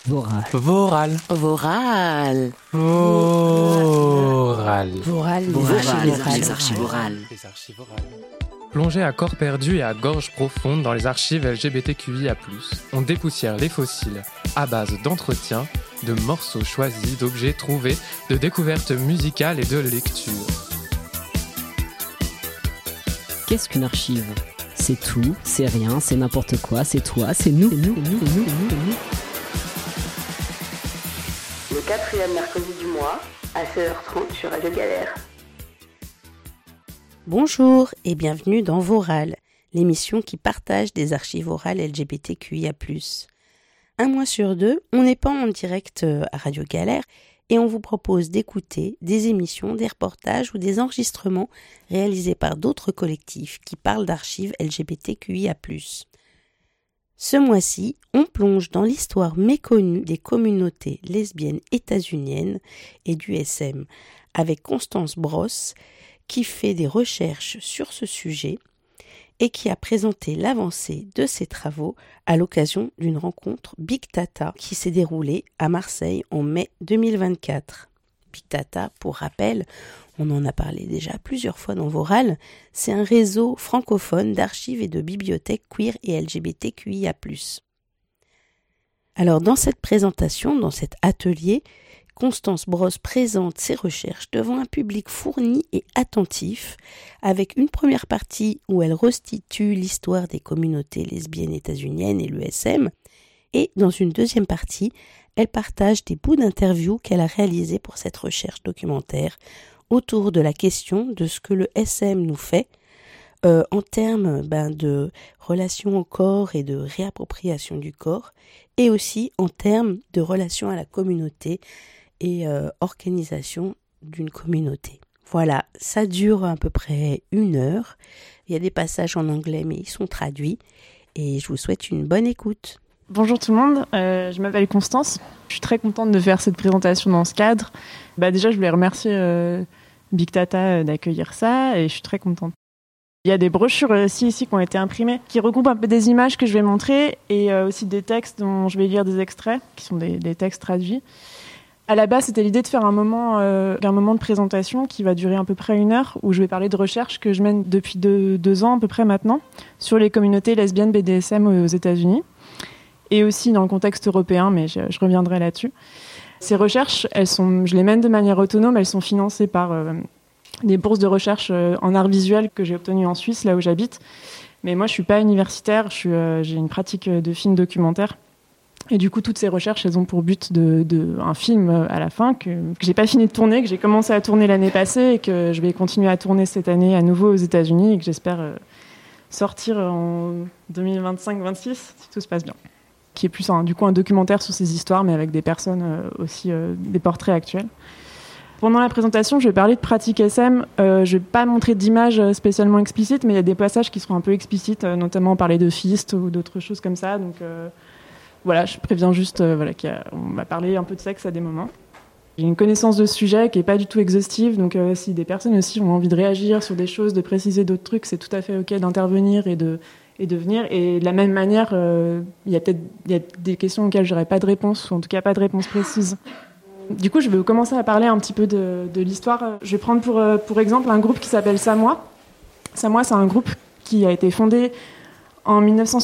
Voral. Voral. Voral. Voral. Voral. Les archives orales. Plongez à corps perdu et à gorge profonde dans les archives LGBTQIA+. On dépoussière les fossiles à base d'entretiens, de morceaux choisis, d'objets trouvés, de découvertes musicales et de lectures. Qu'est-ce qu'une archive ? C'est tout, c'est rien, c'est n'importe quoi, c'est toi, c'est nous. Le 4e mercredi du mois, à 16h30 sur Radio Galère. Bonjour et bienvenue dans Voral, l'émission qui partage des archives orales LGBTQIA+. Un mois sur deux, on n'est pas en direct à Radio Galère et on vous propose d'écouter des émissions, des reportages ou des enregistrements réalisés par d'autres collectifs qui parlent d'archives LGBTQIA+. Ce mois-ci, on plonge dans l'histoire méconnue des communautés lesbiennes états-uniennes et du SM avec Constance Brosse qui fait des recherches sur ce sujet et qui a présenté l'avancée de ses travaux à l'occasion d'une rencontre Big Data qui s'est déroulée à Marseille en mai 2024. Big Data, pour rappel, on en a parlé déjà plusieurs fois dans Voral, c'est un réseau francophone d'archives et de bibliothèques queer et LGBTQIA+. Alors dans cette présentation, dans cet atelier, Constance Brosse présente ses recherches devant un public fourni et attentif, avec une première partie où elle restitue l'histoire des communautés lesbiennes états-uniennes et l'ESM, et dans une deuxième partie, elle partage des bouts d'interviews qu'elle a réalisés pour cette recherche documentaire autour de la question de ce que le SM nous fait en termes de relation au corps et de réappropriation du corps, et aussi en termes de relation à la communauté et organisation d'une communauté. Voilà, ça dure à peu près 1 heure. Il y a des passages en anglais, mais ils sont traduits. Et je vous souhaite une bonne écoute. Bonjour tout le monde, je m'appelle Constance. Je suis très contente de faire cette présentation dans ce cadre. Déjà, je voulais remercier Big Data d'accueillir ça et je suis très contente. Il y a des brochures ici qui ont été imprimées, qui regroupent un peu des images que je vais montrer et aussi des textes dont je vais lire des extraits, qui sont des textes traduits. À la base, c'était l'idée de faire un moment de présentation qui va durer à peu près 1 heure, où je vais parler de recherches que je mène depuis 2 ans à peu près maintenant, sur les communautés lesbiennes BDSM aux États-Unis, et aussi dans le contexte européen, mais je reviendrai là-dessus. Ces recherches, je les mène de manière autonome, elles sont financées par des bourses de recherche en art visuel que j'ai obtenues en Suisse, là où j'habite. Mais moi, je ne suis pas universitaire, j'ai une pratique de film documentaire. Et du coup, toutes ces recherches, elles ont pour but un film à la fin que j'ai pas fini de tourner, que j'ai commencé à tourner l'année passée et que je vais continuer à tourner cette année à nouveau aux États-Unis et que j'espère sortir en 2025-26 si tout se passe bien. Qui est plus un documentaire sur ces histoires, mais avec des personnes aussi, des portraits actuels. Pendant la présentation, je vais parler de pratiques SM. Je vais pas montrer d'images spécialement explicites, mais il y a des passages qui seront un peu explicites, notamment parler de fistes ou d'autres choses comme ça. Donc voilà, je préviens juste qu'on va parler un peu de sexe à des moments. J'ai une connaissance de ce sujet qui n'est pas du tout exhaustive, donc si des personnes aussi ont envie de réagir sur des choses, de préciser d'autres trucs, c'est tout à fait OK d'intervenir et de venir. Et de la même manière, il y a des questions auxquelles j'aurais pas de réponse, ou en tout cas pas de réponse précise. Du coup, je vais commencer à parler un petit peu de l'histoire. Je vais prendre pour exemple un groupe qui s'appelle Samoa. Samoa, c'est un groupe qui a été fondé en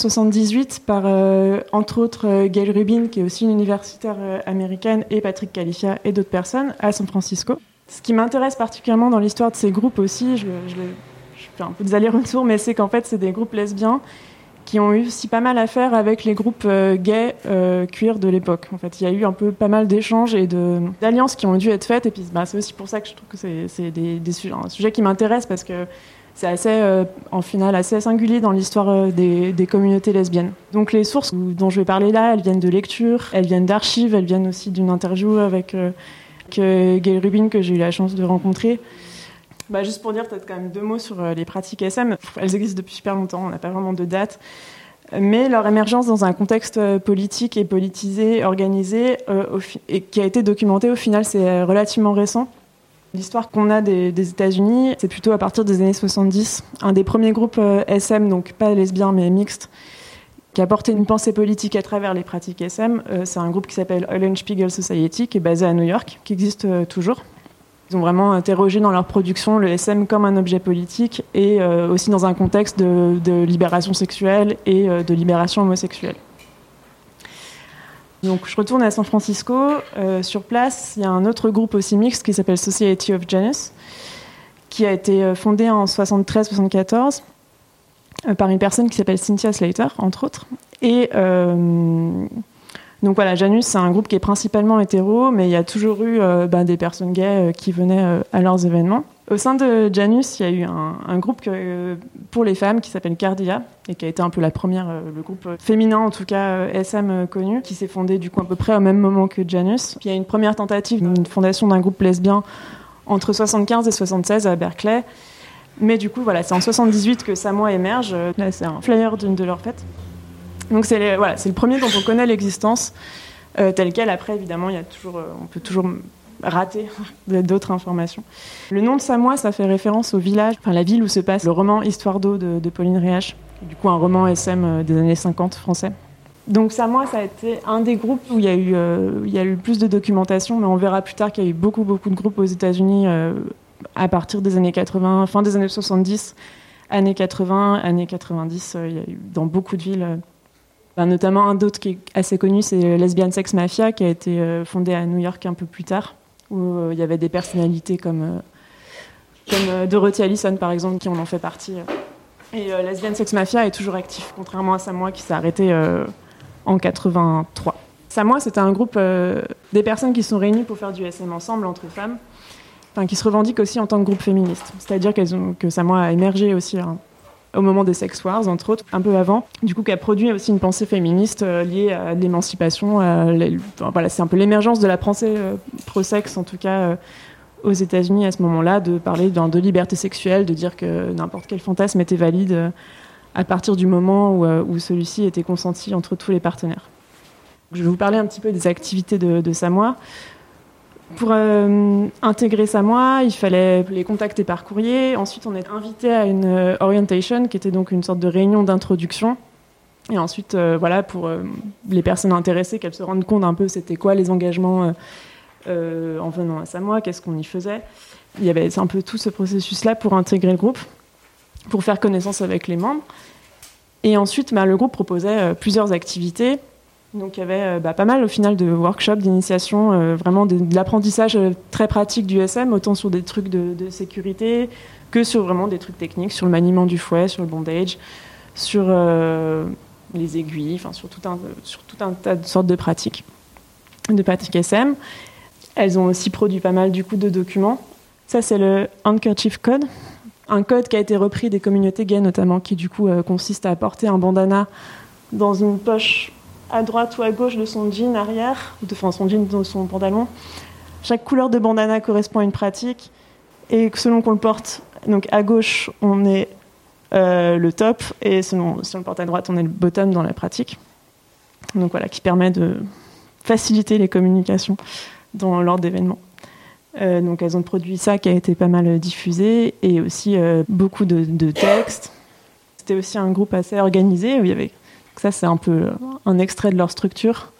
1978 par, entre autres, Gail Rubin, qui est aussi une universitaire américaine, et Patrick Califia et d'autres personnes à San Francisco. Ce qui m'intéresse particulièrement dans l'histoire de ces groupes aussi, je fais un peu des allers-retours, mais c'est qu'en fait, c'est des groupes lesbiens qui ont eu aussi pas mal à faire avec les groupes gays queer de l'époque. En fait, il y a eu un peu pas mal d'échanges et d'alliances qui ont dû être faites. Et puis, c'est aussi pour ça que je trouve que c'est un sujet qui m'intéresse parce que c'est assez singulier dans l'histoire des communautés lesbiennes. Donc les sources dont je vais parler là, elles viennent de lectures, elles viennent d'archives, elles viennent aussi d'une interview avec Gail Rubin que j'ai eu la chance de rencontrer. Juste pour dire peut-être quand même 2 mots sur les pratiques SM. Elles existent depuis super longtemps, on n'a pas vraiment de date. Mais leur émergence dans un contexte politique et politisé, organisé, et qui a été documenté, au final, c'est relativement récent. L'histoire qu'on a des États-Unis, c'est plutôt à partir des années 70. Un des premiers groupes SM, donc pas lesbiens mais mixtes, qui a porté une pensée politique à travers les pratiques SM. C'est un groupe qui s'appelle Eulenspiegel Society, qui est basé à New York, qui existe toujours. Ils ont vraiment interrogé dans leur production le SM comme un objet politique et aussi dans un contexte de libération sexuelle et de libération homosexuelle. Donc je retourne à San Francisco. Sur place, il y a un autre groupe aussi mixte qui s'appelle Society of Janus, qui a été fondé en 73-74 par une personne qui s'appelle Cynthia Slater, entre autres. Et donc voilà, Janus, c'est un groupe qui est principalement hétéro, mais il y a toujours eu des personnes gays qui venaient à leurs événements. Au sein de Janus, il y a eu un groupe pour les femmes qui s'appelle Cardia, et qui a été un peu le groupe féminin, en tout cas SM connu, qui s'est fondé du coup à peu près au même moment que Janus. Puis il y a une première tentative d'une fondation d'un groupe lesbien entre 75 et 76 à Berkeley. Mais du coup, voilà, c'est en 78 que Samoa émerge. Là, c'est un flyer d'une de leurs fêtes. Donc c'est le premier dont on connaît l'existence telle quelle. Après, évidemment, on peut toujours rater d'autres informations. Le nom de Samoa, ça fait référence au village, enfin la ville où se passe le roman Histoire d'eau de Pauline Réache, du coup un roman SM des années 50 français. Donc Samoa, ça a été un des groupes où il y a eu plus de documentation, mais on verra plus tard qu'il y a eu beaucoup de groupes aux États-Unis à partir des années 80, fin des années 70, années 80, années 90. Il y a eu dans beaucoup de villes. Notamment un d'autres qui est assez connu, c'est Lesbian Sex Mafia, qui a été fondé à New York un peu plus tard, où il y avait des personnalités comme Dorothy Allison, par exemple, qui en ont fait partie. Et Lesbian Sex Mafia est toujours actif, contrairement à Samoa, qui s'est arrêté en 83. Samoa, c'était un groupe des personnes qui sont réunies pour faire du SM ensemble, entre femmes, qui se revendiquent aussi en tant que groupe féministe. C'est-à-dire que Samoa a émergé aussi au moment des Sex Wars, entre autres, un peu avant, du coup, qui a produit aussi une pensée féministe liée à l'émancipation. C'est un peu l'émergence de la pensée pro-sexe, en tout cas, aux États-Unis à ce moment-là, de parler de liberté sexuelle, de dire que n'importe quel fantasme était valide à partir du moment où celui-ci était consenti entre tous les partenaires. Je vais vous parler un petit peu des activités de Samoa. Pour intégrer Samoa, il fallait les contacter par courrier. Ensuite, on est invité à une orientation, qui était donc une sorte de réunion d'introduction. Et ensuite, pour les personnes intéressées, qu'elles se rendent compte un peu c'était quoi les engagements en venant à Samoa, qu'est-ce qu'on y faisait. Il y avait un peu tout ce processus-là pour intégrer le groupe, pour faire connaissance avec les membres. Et ensuite, le groupe proposait plusieurs activités. Donc il y avait pas mal au final de workshops, d'initiation, vraiment de l'apprentissage très pratique du SM, autant sur des trucs de sécurité que sur vraiment des trucs techniques, sur le maniement du fouet, sur le bondage, sur les aiguilles, sur tout un tas de sortes de pratiques SM. Elles ont aussi produit pas mal du coup de documents. Ça c'est le Handkerchief Code, un code qui a été repris des communautés gays notamment, qui du coup consiste à porter un bandana dans une poche à droite ou à gauche de son jean arrière, son jean de son pantalon. Chaque couleur de bandana correspond à une pratique, et selon qu'on le porte, donc à gauche, on est le top, et si on le porte à droite, on est le bottom dans la pratique. Donc voilà, qui permet de faciliter les communications lors d'événements. Donc elles ont produit ça, qui a été pas mal diffusé, et aussi beaucoup de textes. C'était aussi un groupe assez organisé, où il y avait... Ça, c'est un peu un extrait de leur structure.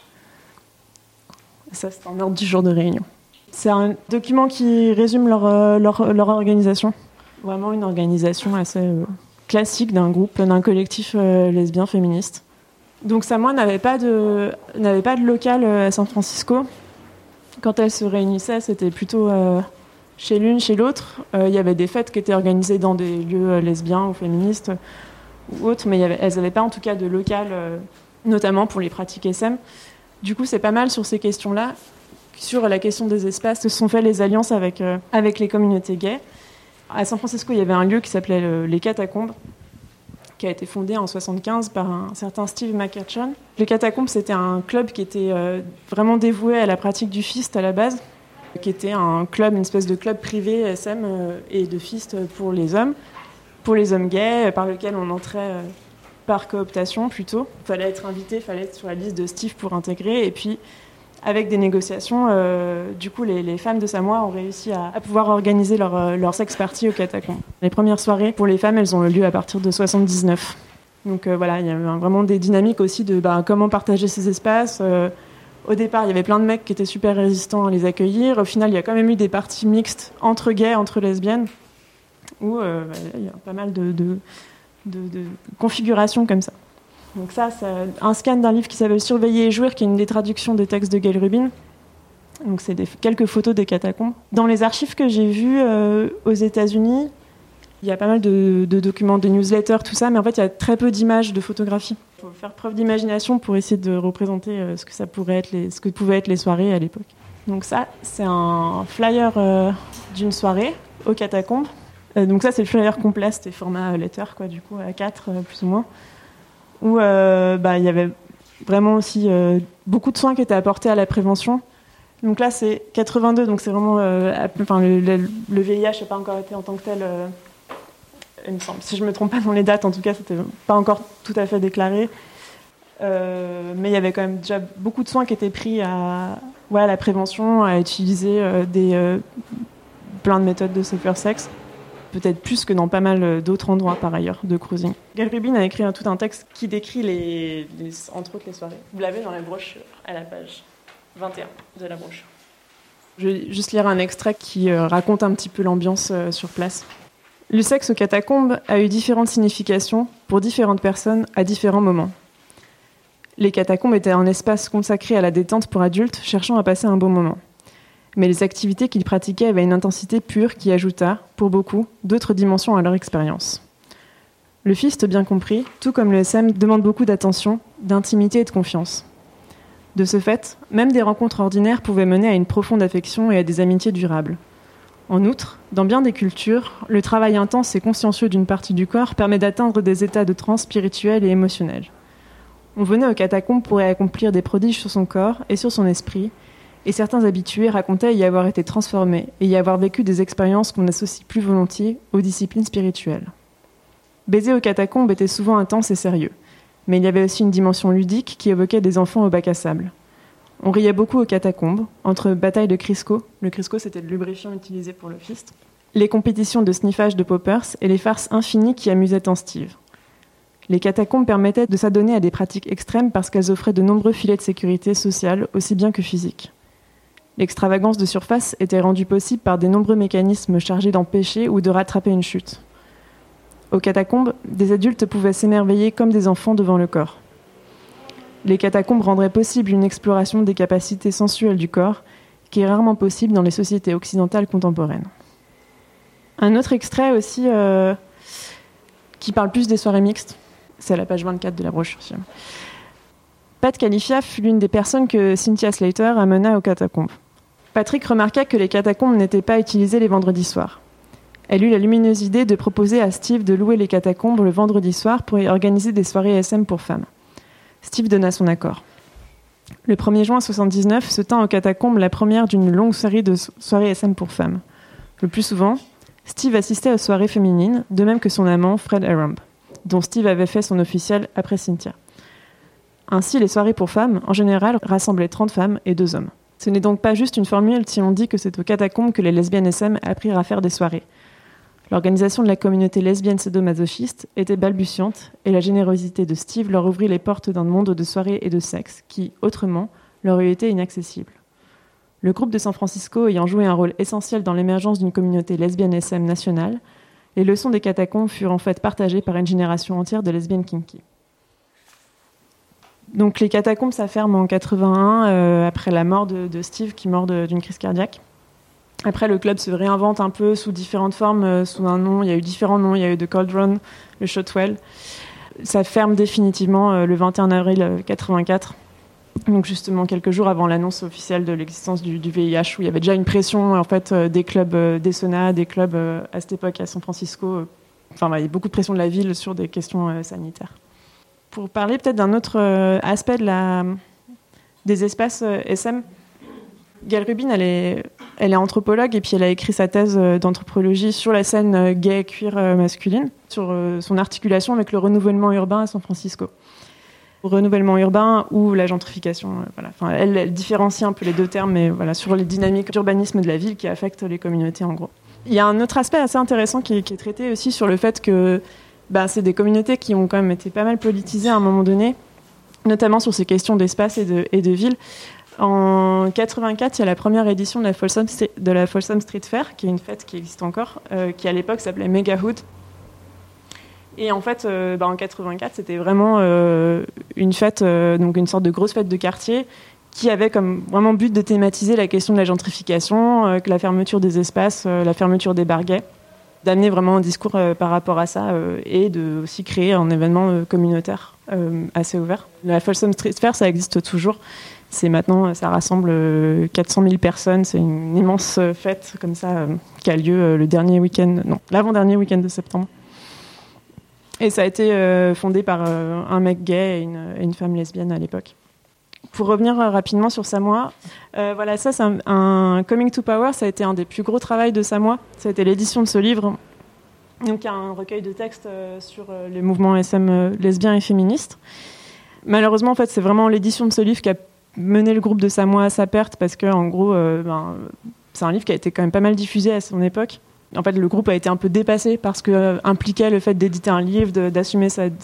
Ça, c'est un ordre du jour de réunion. C'est un document qui résume leur organisation. Vraiment une organisation assez classique d'un groupe, d'un collectif lesbien féministe. Donc Samoa n'avait pas de local à San Francisco. Quand elles se réunissaient, c'était plutôt chez l'une, chez l'autre. Il y avait des fêtes qui étaient organisées dans des lieux lesbiens ou féministes, ou autres, mais elles n'avaient pas en tout cas de local, notamment pour les pratiques SM. Du coup, c'est pas mal sur ces questions-là, sur la question des espaces, se sont fait les alliances avec les communautés gays. À San Francisco, il y avait un lieu qui s'appelait les Catacombes, qui a été fondé en 1975 par un certain Steve McCutcheon. Les Catacombes, c'était un club qui était vraiment dévoué à la pratique du fist à la base, qui était un club, une espèce de club privé SM et de fist pour les hommes gays, par lequel on entrait par cooptation plutôt. Il fallait être invité, il fallait être sur la liste de Steve pour intégrer. Et puis, avec des négociations, du coup, les femmes de Samoa ont réussi à pouvoir organiser leur sex party aux Catacombes. Les premières soirées pour les femmes, elles ont eu lieu à partir de 1979. Donc voilà, il y avait vraiment des dynamiques aussi de comment partager ces espaces. Au départ, il y avait plein de mecs qui étaient super résistants à les accueillir. Au final, il y a quand même eu des parties mixtes entre gays, entre lesbiennes, où il y a pas mal de configurations comme ça. Donc ça, c'est un scan d'un livre qui s'appelle Surveiller et jouir, qui est une des traductions des textes de Gayle Rubin. Donc c'est quelques photos des catacombes. Dans les archives que j'ai vues aux États-Unis, il y a pas mal de documents, de newsletters, tout ça, mais en fait, il y a très peu d'images, de photographies. Il faut faire preuve d'imagination pour essayer de représenter ce que pouvaient être les soirées à l'époque. Donc ça, c'est un flyer d'une soirée aux catacombes. Donc ça, c'est le flyer complet, c'était format letter, quoi, du coup, A4, plus ou moins. Où il y avait vraiment aussi beaucoup de soins qui étaient apportés à la prévention. Donc là, c'est 82, donc c'est vraiment... le VIH n'a pas encore été en tant que tel... il me semble. Si je ne me trompe pas dans les dates, en tout cas, c'était pas encore tout à fait déclaré. Mais il y avait quand même déjà beaucoup de soins qui étaient pris à la prévention, à utiliser plein de méthodes de safer sex, peut-être plus que dans pas mal d'autres endroits par ailleurs de cruising. Gayle Rubin a écrit tout un texte qui décrit entre autres les soirées. Vous l'avez dans la brochure, à la page 21 de la brochure. Je vais juste lire un extrait qui raconte un petit peu l'ambiance sur place. Le sexe aux catacombes a eu différentes significations pour différentes personnes à différents moments. Les catacombes étaient un espace consacré à la détente pour adultes cherchant à passer un bon moment. Mais les activités qu'ils pratiquaient avaient une intensité pure qui ajouta, pour beaucoup, d'autres dimensions à leur expérience. Le fist, bien compris, tout comme le SM, demande beaucoup d'attention, d'intimité et de confiance. De ce fait, même des rencontres ordinaires pouvaient mener à une profonde affection et à des amitiés durables. En outre, dans bien des cultures, le travail intense et consciencieux d'une partie du corps permet d'atteindre des états de transe spirituels et émotionnels. On venait aux catacombes pour y accomplir des prodiges sur son corps et sur son esprit, et certains habitués racontaient y avoir été transformés et y avoir vécu des expériences qu'on associe plus volontiers aux disciplines spirituelles. Baiser aux catacombes était souvent intense et sérieux, mais il y avait aussi une dimension ludique qui évoquait des enfants au bac à sable. On riait beaucoup aux catacombes, entre batailles de Crisco, le Crisco c'était le lubrifiant utilisé pour le fist, les compétitions de sniffage de poppers et les farces infinies qui amusaient tant Steve. Les catacombes permettaient de s'adonner à des pratiques extrêmes parce qu'elles offraient de nombreux filets de sécurité sociale, aussi bien que physique. L'extravagance de surface était rendue possible par des nombreux mécanismes chargés d'empêcher ou de rattraper une chute. Aux catacombes, des adultes pouvaient s'émerveiller comme des enfants devant le corps. Les catacombes rendraient possible une exploration des capacités sensuelles du corps, qui est rarement possible dans les sociétés occidentales contemporaines. Un autre extrait aussi qui parle plus des soirées mixtes, c'est à la page 24 de la brochure. Pat Califia fut l'une des personnes que Cynthia Slater amena aux catacombes. Patrick remarqua que les catacombes n'étaient pas utilisées les vendredis soirs. Elle eut la lumineuse idée de proposer à Steve de louer les catacombes le vendredi soir pour y organiser des soirées SM pour femmes. Steve donna son accord. Le 1er juin 1979 se tint aux catacombes la première d'une longue série de soirées SM pour femmes. Le plus souvent, Steve assistait aux soirées féminines, de même que son amant Fred Aramb, dont Steve avait fait son officiel après Cynthia. Ainsi, les soirées pour femmes, en général, rassemblaient 30 femmes et 2 hommes. Ce n'est donc pas juste une formule si on dit que c'est aux catacombes que les lesbiennes SM apprirent à faire des soirées. L'organisation de la communauté lesbienne sadomasochiste était balbutiante et la générosité de Steve leur ouvrit les portes d'un monde de soirées et de sexe qui, autrement, leur eût été inaccessible. Le groupe de San Francisco ayant joué un rôle essentiel dans l'émergence d'une communauté lesbienne SM nationale, les leçons des catacombes furent en fait partagées par une génération entière de lesbiennes kinky. Donc les catacombes, ça ferme en 81, après la mort de Steve, qui meurt d'une crise cardiaque. Après, le club se réinvente un peu sous différentes formes, sous un nom. Il y a eu différents noms. Il y a eu The Cauldron, le Shotwell. Ça ferme définitivement le 21 avril 84. Donc justement, quelques jours avant l'annonce officielle de l'existence du VIH, où il y avait déjà une pression en fait, des clubs, des saunas, des clubs à cette époque à San Francisco. Enfin, il y a beaucoup de pression de la ville sur des questions sanitaires. Pour parler peut-être d'un autre aspect des espaces SM, Gayle Rubin, elle est anthropologue et puis elle a écrit sa thèse d'anthropologie sur la scène gay queer masculine, sur son articulation avec le renouvellement urbain à San Francisco. Le renouvellement urbain ou la gentrification. Voilà. Enfin, elle différencie un peu les deux termes, mais voilà, sur les dynamiques d'urbanisme de la ville qui affectent les communautés en gros. Il y a un autre aspect assez intéressant qui est traité aussi sur le fait que c'est des communautés qui ont quand même été pas mal politisées à un moment donné, notamment sur ces questions d'espace et de ville. En 84, il y a la première édition de la Folsom Street Fair, qui est une fête qui existe encore, qui à l'époque s'appelait Mega Hood. Et en fait, en 84, c'était vraiment une fête, donc une sorte de grosse fête de quartier, qui avait comme vraiment but de thématiser la question de la gentrification, que la fermeture des espaces, la fermeture des barguets, d'amener vraiment un discours par rapport à ça et de aussi créer un événement communautaire assez ouvert. La Folsom Street Fair, ça existe toujours. Maintenant, ça rassemble 400 000 personnes. C'est une immense fête comme ça qui a lieu l'avant-dernier week-end de septembre. Et ça a été fondé par un mec gay et une femme lesbienne à l'époque. Pour revenir rapidement sur Samoa, ça c'est un Coming to Power, ça a été un des plus gros travaux de Samoa. Ça a été l'édition de ce livre, donc il y a un recueil de textes sur les mouvements SM lesbiens et féministes. Malheureusement, en fait, c'est vraiment l'édition de ce livre qui a mené le groupe de Samoa à sa perte, parce que en gros, c'est un livre qui a été quand même pas mal diffusé à son époque. En fait, le groupe a été un peu dépassé par ce que impliquait le fait d'éditer un livre, d'assumer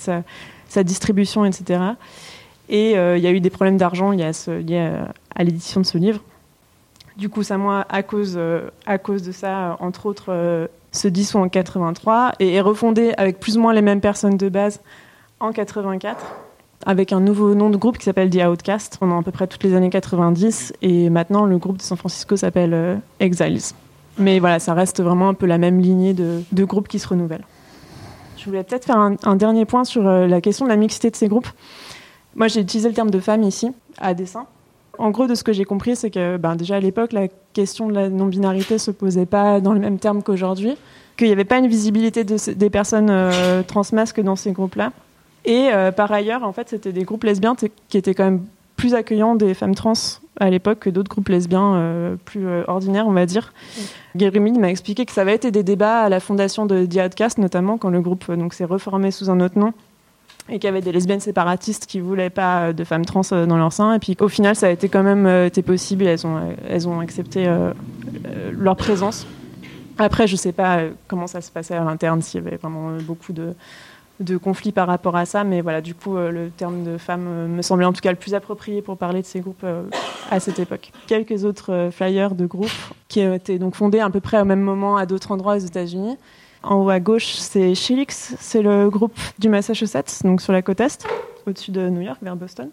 sa distribution, etc. Et il y a eu des problèmes d'argent liés à l'édition de ce livre. Du coup, Samoa, à cause de ça, entre autres, se dissout en 83 et est refondé avec plus ou moins les mêmes personnes de base en 84, avec un nouveau nom de groupe qui s'appelle The Outcast pendant à peu près toutes les années 90. Et maintenant, le groupe de San Francisco s'appelle Exiles. Mais voilà, ça reste vraiment un peu la même lignée de groupes qui se renouvellent. Je voulais peut-être faire un dernier point sur la question de la mixité de ces groupes. Moi, j'ai utilisé le terme de femme ici, à dessein. En gros, de ce que j'ai compris, c'est que déjà à l'époque, la question de la non-binarité ne se posait pas dans les mêmes termes qu'aujourd'hui, qu'il n'y avait pas une visibilité des personnes transmasques dans ces groupes-là. Et par ailleurs, en fait, c'était des groupes lesbiens qui étaient quand même plus accueillants des femmes trans à l'époque que d'autres groupes lesbiens plus ordinaires, on va dire. Gary Mead m'a expliqué que ça avait été des débats à la fondation de The Outcast, notamment quand le groupe s'est reformé sous un autre nom, et qu'il y avait des lesbiennes séparatistes qui voulaient pas de femmes trans dans leur sein. Et puis au final, ça a été quand même été possible et elles ont accepté leur présence. Après, je sais pas comment ça se passait à l'interne, s'il y avait vraiment beaucoup de conflits par rapport à ça, mais voilà, du coup, le terme de femme me semblait en tout cas le plus approprié pour parler de ces groupes à cette époque. Quelques autres flyers de groupes qui ont été donc fondés à peu près au même moment à d'autres endroits aux États-Unis. En haut à gauche, c'est Shilix, c'est le groupe du Massachusetts, donc sur la côte est, au-dessus de New York, vers Boston.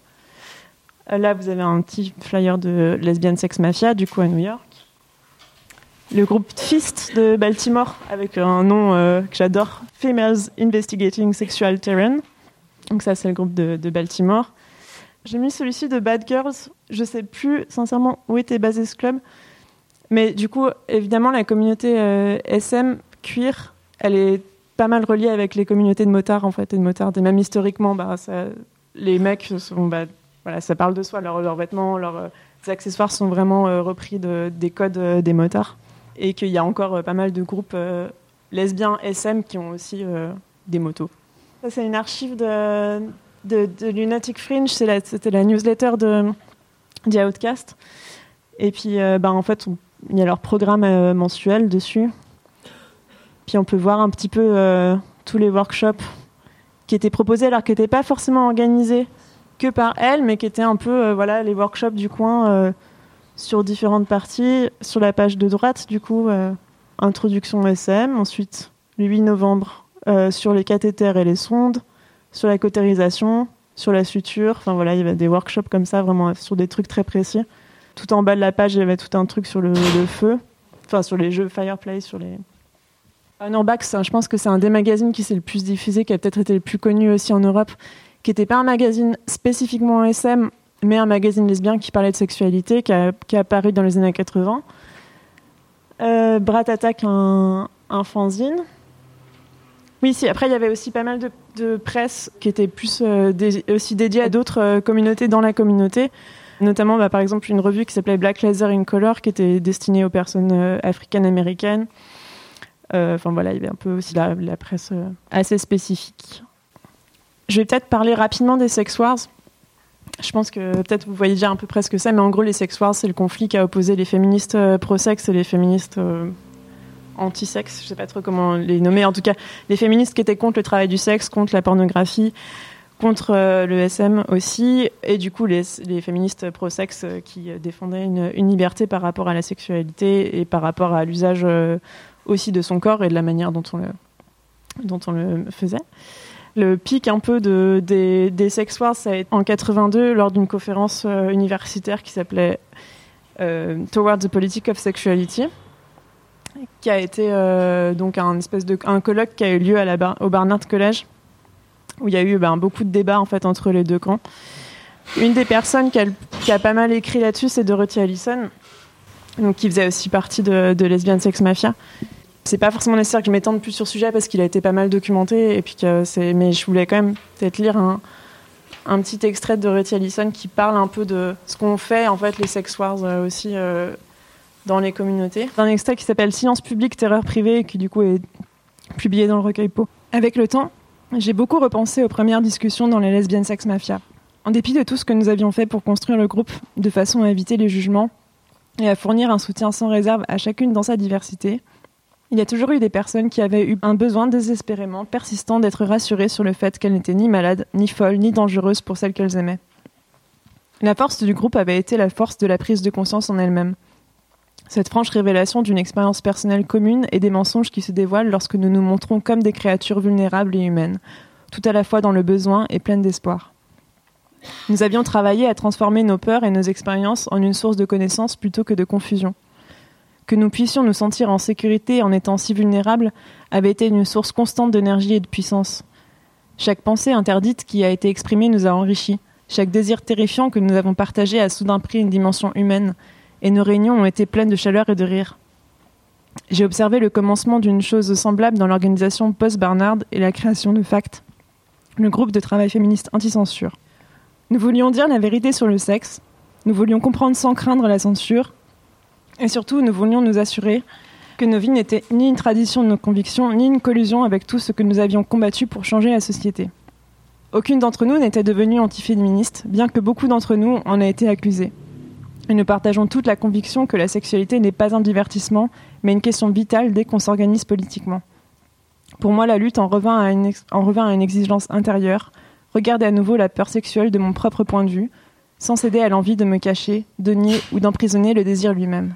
Là, vous avez un petit flyer de Lesbian Sex Mafia, du coup à New York. Le groupe Fist de Baltimore, avec un nom que j'adore, Females Investigating Sexual Terrain. Donc ça, c'est le groupe de Baltimore. J'ai mis celui-ci de Bad Girls. Je sais plus sincèrement où était basé ce club, mais du coup, évidemment, la communauté SM queer, elle est pas mal reliée avec les communautés de motards, en fait, et de motards. Et même historiquement, les mecs sont, ça parle de soi, leurs vêtements, leurs accessoires sont vraiment repris des codes des motards. Et qu'il y a encore pas mal de groupes lesbiens SM qui ont aussi des motos. Ça, c'est une archive de Lunatic Fringe, c'était la newsletter de The Outcast. Et puis, en fait, il y a leur programme mensuel dessus. Puis on peut voir un petit peu tous les workshops qui étaient proposés, alors qui n'étaient pas forcément organisés que par elles, mais qui étaient un peu les workshops du coin sur différentes parties. Sur la page de droite, du coup, introduction SM. Ensuite, le 8 novembre, sur les cathéters et les sondes, sur la cautérisation, sur la suture. Enfin voilà, il y avait des workshops comme ça, vraiment sur des trucs très précis. Tout en bas de la page, il y avait tout un truc sur le feu, enfin sur les jeux Fireplace, sur les... Norbax, je pense que c'est un des magazines qui s'est le plus diffusé, qui a peut-être été le plus connu aussi en Europe, qui n'était pas un magazine spécifiquement SM, mais un magazine lesbien qui parlait de sexualité, qui a apparu dans les années 80. Brat Attack, un fanzine. Oui, si. Après, il y avait aussi pas mal de presse qui était plus aussi dédiée à d'autres communautés dans la communauté. Notamment, par exemple, une revue qui s'appelait Black Laser in Color, qui était destinée aux personnes africaines-américaines. Il y avait un peu aussi la presse assez spécifique. Je vais peut-être parler rapidement des sex wars. Je pense que peut-être vous voyez déjà à peu près ce que c'est, mais en gros, les sex wars, c'est le conflit qui a opposé les féministes pro-sexe et les féministes anti-sexe, je sais pas trop comment les nommer, en tout cas les féministes qui étaient contre le travail du sexe, contre la pornographie, contre le SM aussi, et du coup les féministes pro-sexe qui défendaient une liberté par rapport à la sexualité et par rapport à l'usage aussi de son corps et de la manière dont on le faisait. Le pic un peu des sex wars, ça a été en 82 lors d'une conférence universitaire qui s'appelait Towards the Politics of Sexuality, qui a été donc un colloque qui a eu lieu au Barnard College, où il y a eu beaucoup de débats en fait entre les deux camps. Une des personnes qui a pas mal écrit là-dessus, c'est Dorothy Allison, donc qui faisait aussi partie de Lesbian Sex Mafia. C'est pas forcément nécessaire que je m'étende plus sur ce sujet parce qu'il a été pas mal documenté, et puis mais je voulais quand même peut-être lire un petit extrait de Dorothy Allison qui parle un peu de ce qu'on fait en fait les sex wars aussi dans les communautés. Un extrait qui s'appelle Silence public, terreur privée, et qui du coup est publié dans le recueil Pau. Avec le temps, j'ai beaucoup repensé aux premières discussions dans les Lesbian Sex Mafia. En dépit de tout ce que nous avions fait pour construire le groupe, de façon à éviter les jugements et à fournir un soutien sans réserve à chacune dans sa diversité, il y a toujours eu des personnes qui avaient eu un besoin désespérément persistant d'être rassurées sur le fait qu'elles n'étaient ni malades, ni folles, ni dangereuses pour celles qu'elles aimaient. La force du groupe avait été la force de la prise de conscience en elle-même. Cette franche révélation d'une expérience personnelle commune et des mensonges qui se dévoilent lorsque nous nous montrons comme des créatures vulnérables et humaines, tout à la fois dans le besoin et pleines d'espoir. Nous avions travaillé à transformer nos peurs et nos expériences en une source de connaissances plutôt que de confusion. Que nous puissions nous sentir en sécurité en étant si vulnérables avait été une source constante d'énergie et de puissance. Chaque pensée interdite qui a été exprimée nous a enrichis. Chaque désir terrifiant que nous avons partagé a soudain pris une dimension humaine, et nos réunions ont été pleines de chaleur et de rire. J'ai observé le commencement d'une chose semblable dans l'organisation post-Barnard et la création de FACT, le groupe de travail féministe anti-censure. Nous voulions dire la vérité sur le sexe, nous voulions comprendre sans craindre la censure, et surtout, nous voulions nous assurer que nos vies n'étaient ni une tradition de nos convictions, ni une collusion avec tout ce que nous avions combattu pour changer la société. Aucune d'entre nous n'était devenue antiféministe, bien que beaucoup d'entre nous en aient été accusés. Et nous partageons toute la conviction que la sexualité n'est pas un divertissement, mais une question vitale dès qu'on s'organise politiquement. Pour moi, la lutte en revint à une exigence intérieure, regarder à nouveau la peur sexuelle de mon propre point de vue, sans céder à l'envie de me cacher, de nier ou d'emprisonner le désir lui-même.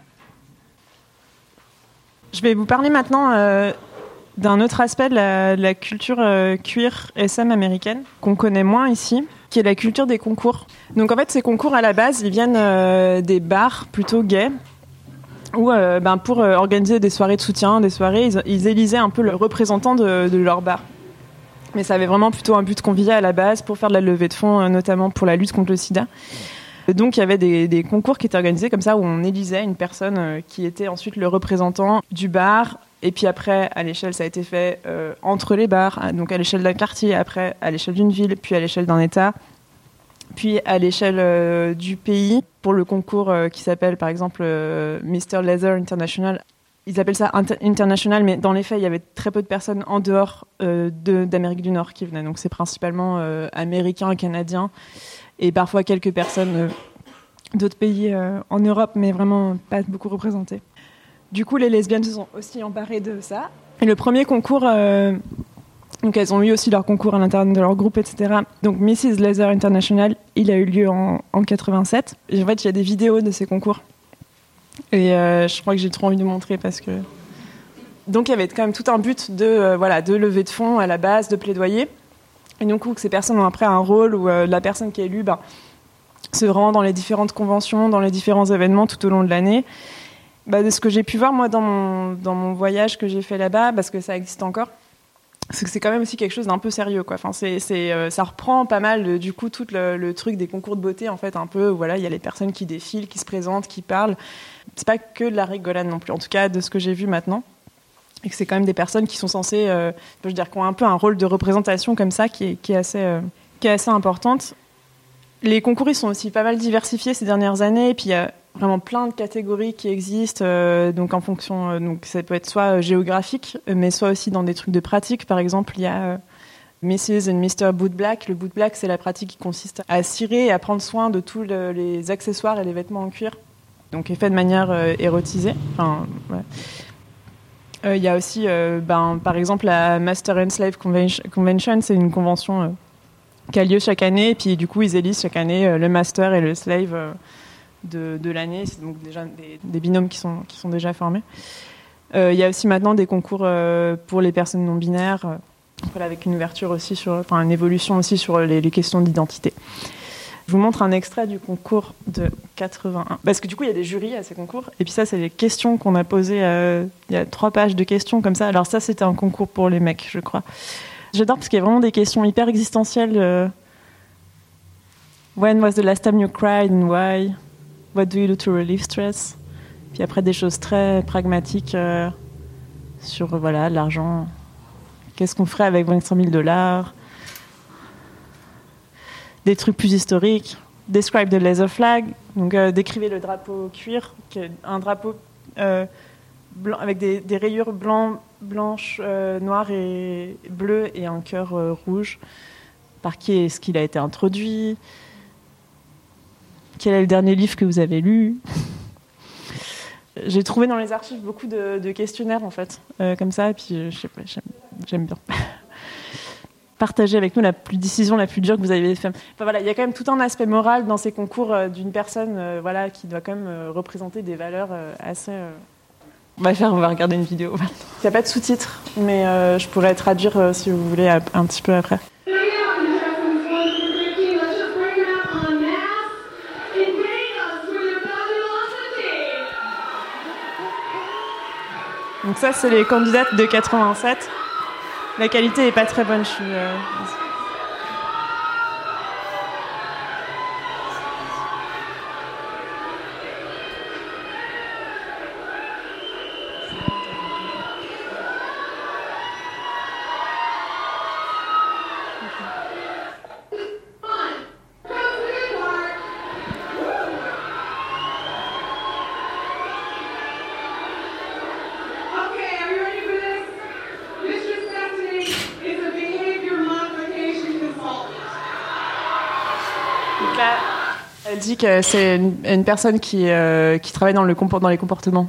Je vais vous parler maintenant d'un autre aspect de la culture queer SM américaine, qu'on connaît moins ici, qui est la culture des concours. Donc en fait, ces concours, à la base, ils viennent des bars plutôt gays, où pour organiser des soirées de soutien, des soirées, ils élisaient un peu le représentant de leur bar. Mais ça avait vraiment plutôt un but convivial à la base, pour faire de la levée de fonds, notamment pour la lutte contre le sida. Donc il y avait des concours qui étaient organisés comme ça, où on élisait une personne qui était ensuite le représentant du bar. Et puis après, à l'échelle, ça a été fait entre les bars, donc à l'échelle d'un quartier, après à l'échelle d'une ville, puis à l'échelle d'un État, puis à l'échelle du pays, pour le concours qui s'appelle par exemple Mr. Leather International. Ils appellent ça international, mais dans les faits, il y avait très peu de personnes en dehors d'Amérique du Nord qui venaient. Donc c'est principalement américains, canadiens, et parfois quelques personnes d'autres pays en Europe, mais vraiment pas beaucoup représentées. Du coup, les lesbiennes se sont aussi emparées de ça. Et le premier concours, donc elles ont eu aussi leur concours à l'intérieur de leur groupe, etc. Donc Mrs. Leather International, il a eu lieu en 87. Et en fait, il y a des vidéos de ces concours. Et je crois que j'ai trop envie de montrer parce que... Donc il y avait quand même tout un but de lever de fonds à la base, de plaidoyer. Et donc que ces personnes ont après un rôle où la personne qui est élue se rend dans les différentes conventions, dans les différents événements tout au long de l'année. De ce que j'ai pu voir moi dans mon voyage que j'ai fait là-bas, parce que ça existe encore, c'est que c'est quand même aussi quelque chose d'un peu sérieux, quoi. Enfin, ça reprend pas mal du coup tout le truc des concours de beauté, en fait, un peu. Voilà, il y a les personnes qui défilent, qui se présentent, qui parlent. C'est pas que de la rigolade non plus, en tout cas de ce que j'ai vu maintenant. Et que c'est quand même des personnes qui sont censées, qui ont un peu un rôle de représentation comme ça, qui est assez importante. Les concours, ils sont aussi pas mal diversifiés ces dernières années, et puis il y a vraiment plein de catégories qui existent, donc en fonction, donc ça peut être soit géographique, mais soit aussi dans des trucs de pratique. Par exemple, il y a Mrs. and Mr. Boot Black. Le boot black, c'est la pratique qui consiste à cirer et à prendre soin de tous les accessoires et les vêtements en cuir, donc est fait de manière érotisée. Enfin, ouais. Il y a aussi, par exemple, la Master and Slave Convention, c'est une convention qui a lieu chaque année, et puis du coup, ils élisent chaque année le Master et le Slave de l'année. C'est donc déjà des binômes qui sont déjà formés. Il y a aussi maintenant des concours pour les personnes non binaires, avec une ouverture aussi une évolution aussi sur les questions d'identité. Je vous montre un extrait du concours de 81. Parce que du coup, il y a des jurys à ces concours. Et puis ça, c'est les questions qu'on a posées. Il y a 3 pages de questions comme ça. Alors ça, c'était un concours pour les mecs, je crois. J'adore parce qu'il y a vraiment des questions hyper existentielles. When was the last time you cried and why? What do you do to relieve stress? Puis après, des choses très pragmatiques sur l'argent. Qu'est-ce qu'on ferait avec $25 000? Des trucs plus historiques. Describe the laser flag. Donc, décrivez le drapeau cuir, qui est un drapeau blanc, avec des rayures blanches, noires et bleues et un cœur rouge. Par qui est-ce qu'il a été introduit? Quel est le dernier livre que vous avez lu? J'ai trouvé dans les archives beaucoup de questionnaires, en fait, comme ça, et puis je sais pas, j'aime bien. Partagez avec nous la décision la plus dure que vous avez faite. Il y a quand même tout un aspect moral dans ces concours d'une personne qui doit quand même représenter des valeurs assez... On va regarder une vidéo. Il n'y a pas de sous-titres, mais je pourrais traduire si vous voulez un petit peu après. Donc ça, c'est les candidates de 87. La qualité est pas très bonne, je suis... Elle dit que c'est une personne qui travaille dans les comportements.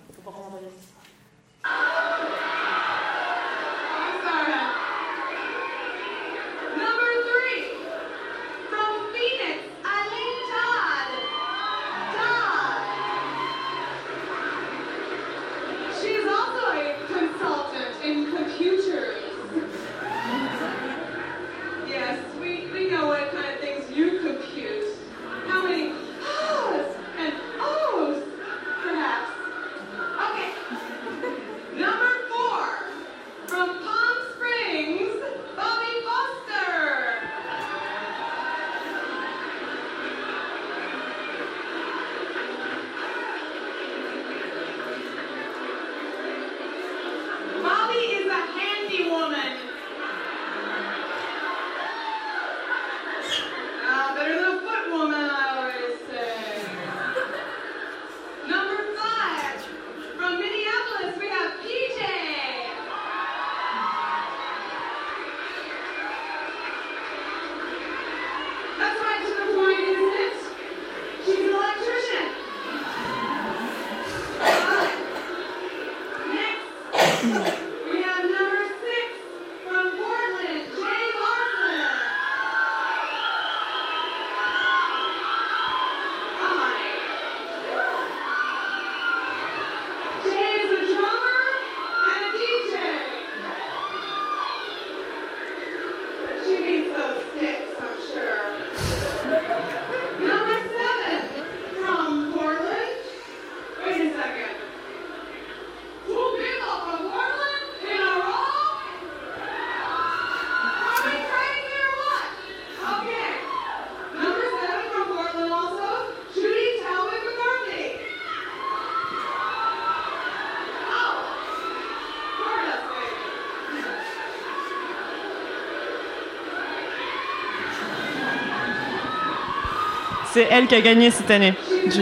C'est elle qui a gagné cette année, Judy.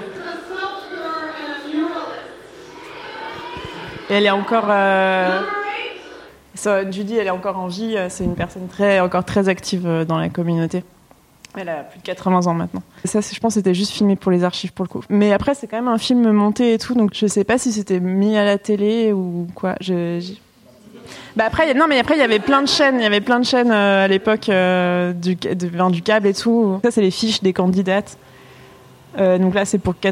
Et elle est encore... Judy, elle est encore en vie. C'est une personne encore très active dans la communauté. Elle a plus de 80 ans maintenant. Ça, je pense, c'était juste filmé pour les archives pour le coup. Mais après, c'est quand même un film monté et tout, donc je sais pas si c'était mis à la télé ou quoi. Après, il y avait plein de chaînes. Il y avait plein de chaînes à l'époque du câble et tout. Ça, c'est les fiches des candidates. Donc là, c'est pour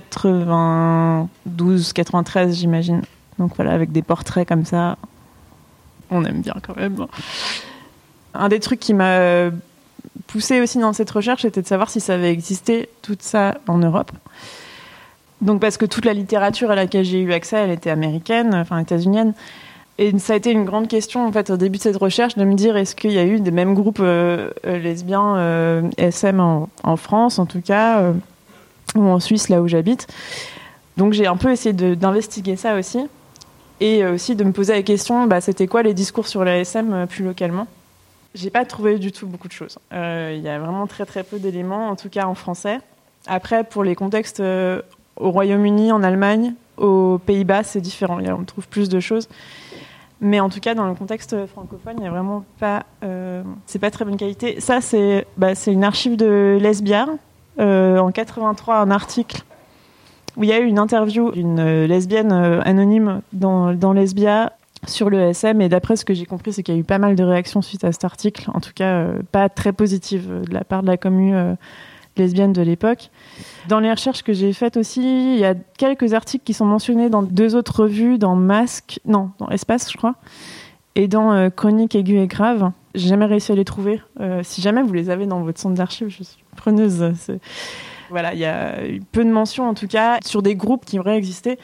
92, 93, j'imagine. Donc voilà, avec des portraits comme ça. On aime bien quand même. Un des trucs qui m'a poussé aussi dans cette recherche, c'était de savoir si ça avait existé, tout ça, en Europe. Donc parce que toute la littérature à laquelle j'ai eu accès, elle était américaine, enfin états-unienne. Et ça a été une grande question, en fait, au début de cette recherche, de me dire est-ce qu'il y a eu des mêmes groupes lesbiens SM en France, en tout cas, ou en Suisse, là où j'habite. Donc j'ai un peu essayé d'investiguer ça aussi. Et aussi de me poser la question, c'était quoi les discours sur la SM plus localement ? J'ai pas trouvé du tout beaucoup de choses. Il y a vraiment très très peu d'éléments, en tout cas en français. Après, pour les contextes au Royaume-Uni, en Allemagne, aux Pays-Bas, c'est différent. On trouve plus de choses. Mais en tout cas, dans le contexte francophone, il n'y a vraiment pas... c'est pas très bonne qualité. Ça, c'est une archive de Lesbia. En 83, un article où il y a eu une interview d'une lesbienne anonyme dans Lesbia sur le SM, et d'après ce que j'ai compris, c'est qu'il y a eu pas mal de réactions suite à cet article, en tout cas pas très positives de la part de la commu lesbienne de l'époque. Dans les recherches que j'ai faites aussi, il y a quelques articles qui sont mentionnés dans 2 autres revues, dans dans Espace, je crois, et dans Chronique aiguë et grave. J'ai jamais réussi à les trouver. Si jamais vous les avez dans votre centre d'archives, je suis preneuse. Voilà, il y a eu peu de mentions, en tout cas, sur des groupes qui auraient existé.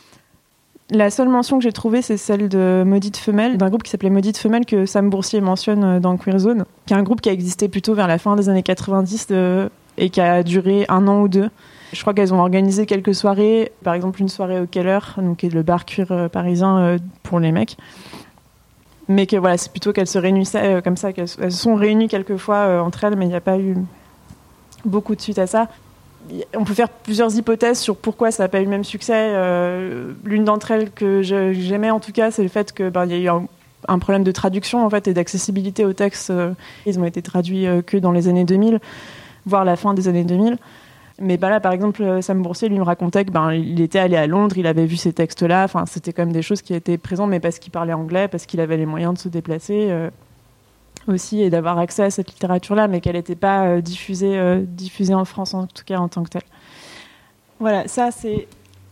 La seule mention que j'ai trouvée, c'est celle de Maudite Femelle, d'un groupe qui s'appelait Maudite Femelle, que Sam Boursier mentionne dans Queer Zone, qui est un groupe qui a existé plutôt vers la fin des années 90 et qui a duré 1 an ou 2. Je crois qu'elles ont organisé quelques soirées, par exemple une soirée au Keller, donc qui est le bar queer parisien pour les mecs. Mais que voilà, c'est plutôt qu'elles se réunissaient comme ça, qu'elles se sont réunies quelques fois entre elles, mais il n'y a pas eu beaucoup de suite à ça. On peut faire plusieurs hypothèses sur pourquoi ça n'a pas eu le même succès. L'une d'entre elles que j'aimais en tout cas, c'est le fait qu'il y a eu un problème de traduction en fait, et d'accessibilité aux textes. Ils ont été traduits que dans les années 2000, voire la fin des années 2000. Mais là, par exemple, Sam Boursier lui me racontait qu'il était allé à Londres, il avait vu ces textes-là. Enfin, c'était quand même des choses qui étaient présentes, mais parce qu'il parlait anglais, parce qu'il avait les moyens de se déplacer aussi et d'avoir accès à cette littérature-là, mais qu'elle n'était pas diffusée en France, en tout cas en tant que telle. Voilà, ça c'est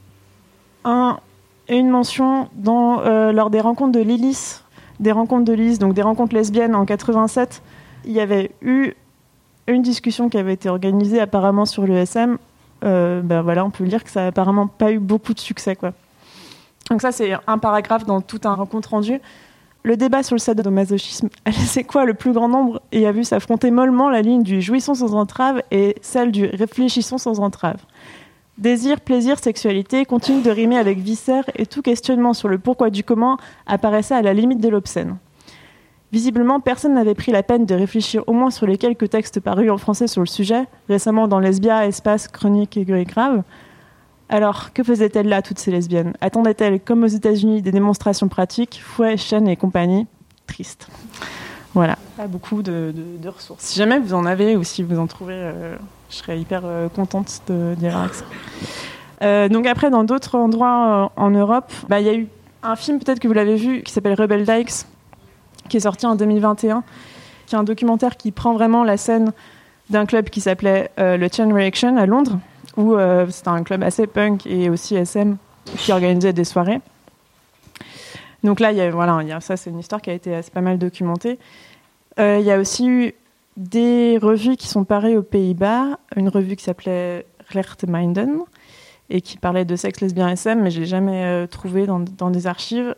une mention lors des rencontres de Lilith, donc des rencontres lesbiennes en 87. Il y avait eu une discussion qui avait été organisée apparemment sur le SM. On peut dire que ça n'a apparemment pas eu beaucoup de succès, quoi. Donc ça, c'est un paragraphe dans tout un rencontre rendu. Le débat sur le sadomasochisme a laissé quoi le plus grand nombre et a vu s'affronter mollement la ligne du jouissons sans entrave et celle du réfléchissons sans entrave. Désir, plaisir, sexualité continuent de rimer avec viscère et tout questionnement sur le pourquoi du comment apparaissait à la limite de l'obscène. Visiblement, personne n'avait pris la peine de réfléchir au moins sur les quelques textes parus en français sur le sujet, récemment dans Lesbia, Espace, Chronique aiguë et grave. Alors, que faisaient-elles là, toutes ces lesbiennes ? Attendaient-elles, comme aux États-Unis, des démonstrations pratiques, fouet, chaînes et compagnie ? Triste. Voilà, pas beaucoup de ressources. Si jamais vous en avez ou si vous en trouvez, je serais hyper contente d'y avoir accès. Donc après, dans d'autres endroits en Europe, il y a eu un film, peut-être que vous l'avez vu, qui s'appelle Rebel Dykes, qui est sorti en 2021, qui est un documentaire qui prend vraiment la scène d'un club qui s'appelait le Chain Reaction à Londres, où c'était un club assez punk et aussi SM qui organisait des soirées. Donc là, ça c'est une histoire qui a été assez pas mal documentée. Il y a aussi eu des revues qui sont parues aux Pays-Bas, une revue qui s'appelait Rechtminden et qui parlait de sexe, lesbien, SM, mais je l'ai jamais trouvé dans des archives.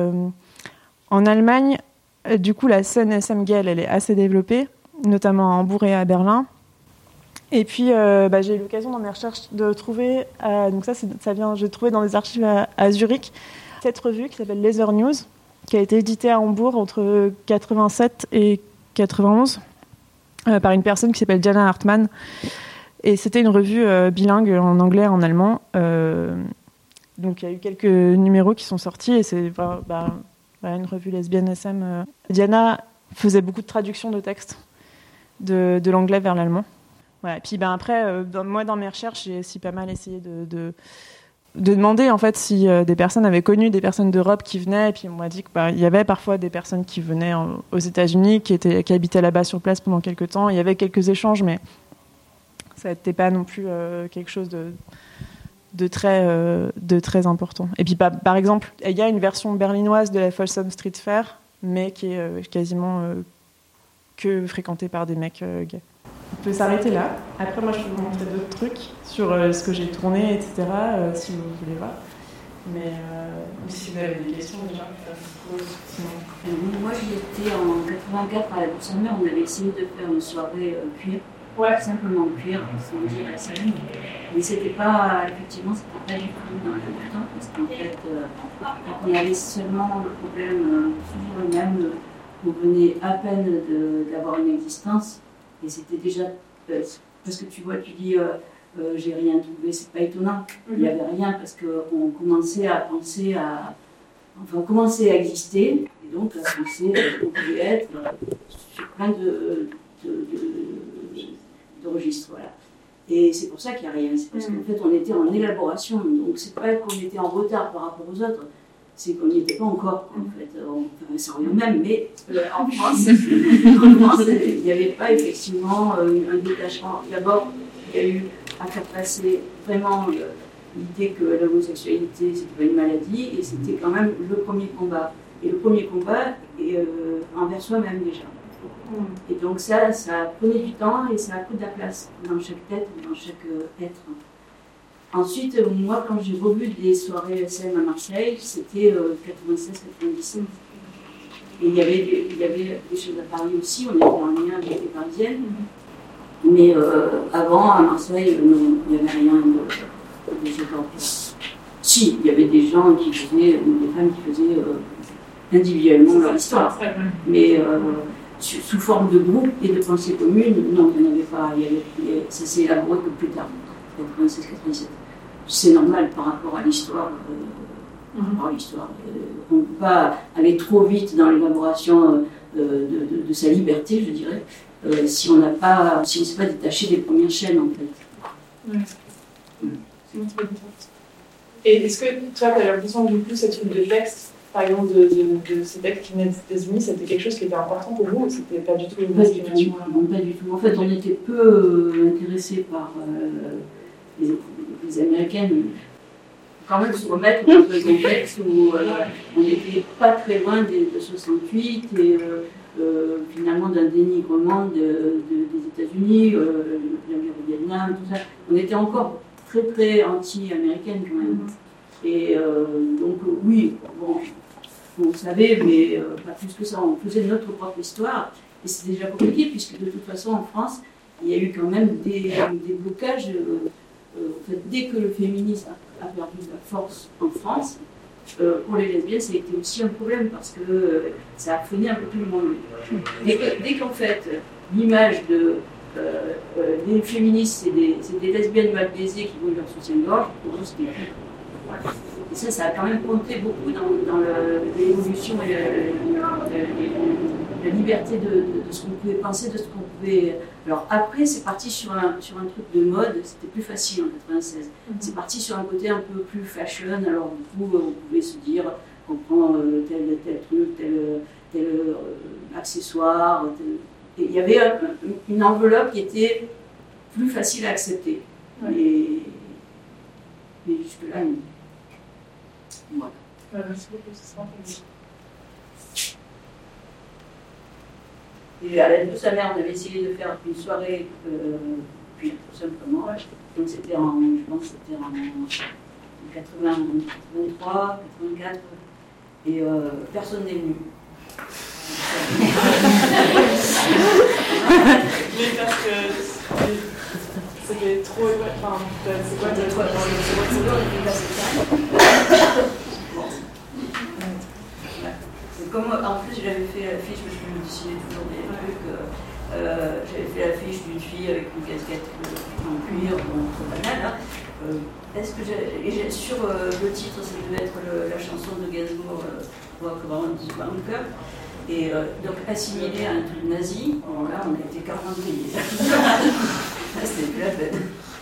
En Allemagne, du coup, la scène SM gay, elle est assez développée, notamment à Hambourg et à Berlin. Et puis, j'ai eu l'occasion dans mes recherches de trouver, donc j'ai trouvé dans des archives à Zurich, cette revue qui s'appelle Laser News, qui a été éditée à Hambourg entre 87 et 91 par une personne qui s'appelle Diana Hartmann. Et c'était une revue bilingue en anglais et en allemand. Donc, il y a eu quelques numéros qui sont sortis et c'est une revue lesbienne SM. Diana faisait beaucoup de traductions de textes de l'anglais vers l'allemand. Ouais, puis après, moi, dans mes recherches, j'ai aussi pas mal essayé de demander en fait si des personnes avaient connu des personnes d'Europe qui venaient, et puis on m'a dit qu'il y avait parfois des personnes qui venaient aux États-Unis, qui habitaient là-bas sur place pendant quelques temps. Il y avait quelques échanges, mais ça n'était pas non plus quelque chose de très important. Et puis par exemple, il y a une version berlinoise de la Folsom Street Fair, mais qui est quasiment que fréquentée par des mecs gays. On peut s'arrêter là. Après, moi, je peux vous montrer d'autres trucs sur ce que j'ai tourné, etc., si vous voulez voir. Mais si vous avez des questions, déjà, moi, j'y étais en 84 à la Bourse-en-Mer. On avait essayé de faire une soirée cuir. Ouais. Simplement cuir, sans dire la scène. Mais c'était pas, effectivement, c'était pas du tout dans l'important, parce qu'en fait, on avait seulement le problème, toujours le même, on venait à peine d'avoir une existence. Et c'était déjà, parce que tu vois, tu dis, j'ai rien trouvé, c'est pas étonnant. Il n'y avait rien parce qu'on commençait à penser on commençait à exister, et donc à penser qu'on pouvait être sur plein de registres, voilà. Et c'est pour ça qu'il n'y a rien, c'est parce qu'en fait on était en élaboration, donc c'est pas qu'on était en retard par rapport aux autres, c'est qu'on n'y était pas encore, en fait. Ça revient même, mais en France, il n'y avait pas effectivement un détachement. D'abord, il y a eu à faire passer vraiment l'idée que l'homosexualité, c'était pas une maladie, et c'était quand même le premier combat. Et le premier combat est envers soi-même déjà. Et donc ça prenait du temps et ça a pris de la place dans chaque tête, dans chaque être. Ensuite, moi, quand j'ai revu des soirées SM à Marseille, c'était 96-97. Et il y avait des choses à Paris aussi, on était en lien avec les Parisiennes. Mais avant, à Marseille, non, il n'y avait rien de ce genre. Si, il y avait des gens qui faisaient, des femmes qui faisaient individuellement leur histoire. Mais sous forme de groupe et de pensée commune, non, il n'y en avait pas. Ça s'est élaboré que plus tard. 96-97. C'est normal par rapport à l'histoire. On ne peut pas aller trop vite dans l'élaboration de sa liberté, je dirais, si on ne s'est pas détaché des premières chaînes, en fait. Et est-ce que toi, tu as l'impression que du coup, ce type de texte, par exemple, de ces textes qui venaient des États-Unis, c'était quelque chose qui était important pour vous ou c'était pas du tout une discrimination ? Non, pas du tout. En fait, on était peu intéressés par les Américaines. Quand même se remettre dans un contexte où on n'était pas très loin de 68 et finalement d'un dénigrement des États-Unis, la guerre au Vietnam, tout ça. On était encore très très anti-américaine quand même. Et donc oui, bon, on savait, mais pas plus que ça. On faisait notre propre histoire et c'était déjà compliqué puisque de toute façon en France, il y a eu quand même des blocages. En fait, dès que le féminisme a perdu de la force en France, pour les lesbiennes, ça a été aussi un problème parce que ça a freiné un peu tout le monde. Dès qu'en fait, l'image des féministes, c'est des lesbiennes mal baisées qui vont leur soutien-gorge, pour eux, c'était plus. Et ça a quand même compté beaucoup dans l'évolution et la liberté de ce qu'on pouvait penser, de ce qu'on pouvait. Alors après, c'est parti sur un truc de mode, c'était plus facile en 96. C'est parti sur un côté un peu plus fashion, alors du coup, on pouvait se dire qu'on prend tel truc, tel accessoire. Et il y avait une enveloppe qui était plus facile à accepter. Mais jusque-là, non. Voilà. Merci beaucoup, c'est ça. Et à l'aide de sa mère, on avait essayé de faire une soirée, puis tout simplement. Donc c'était je pense que c'était en 83, 84, et personne n'est venu. Mais parce que c'était trop. Enfin, c'est quoi de trop Comme en plus j'avais fait l'affiche, parce que je me dessinais toujours des trucs, j'avais fait l'affiche d'une fille avec une casquette en cuir, trop banale. Est-ce que sur le titre, ça devait être la chanson de Gainsbourg, Walk Around the Bunker, et donc assimilé à un truc nazi. Bon là, on a été 40 pays. C'était plus la peine.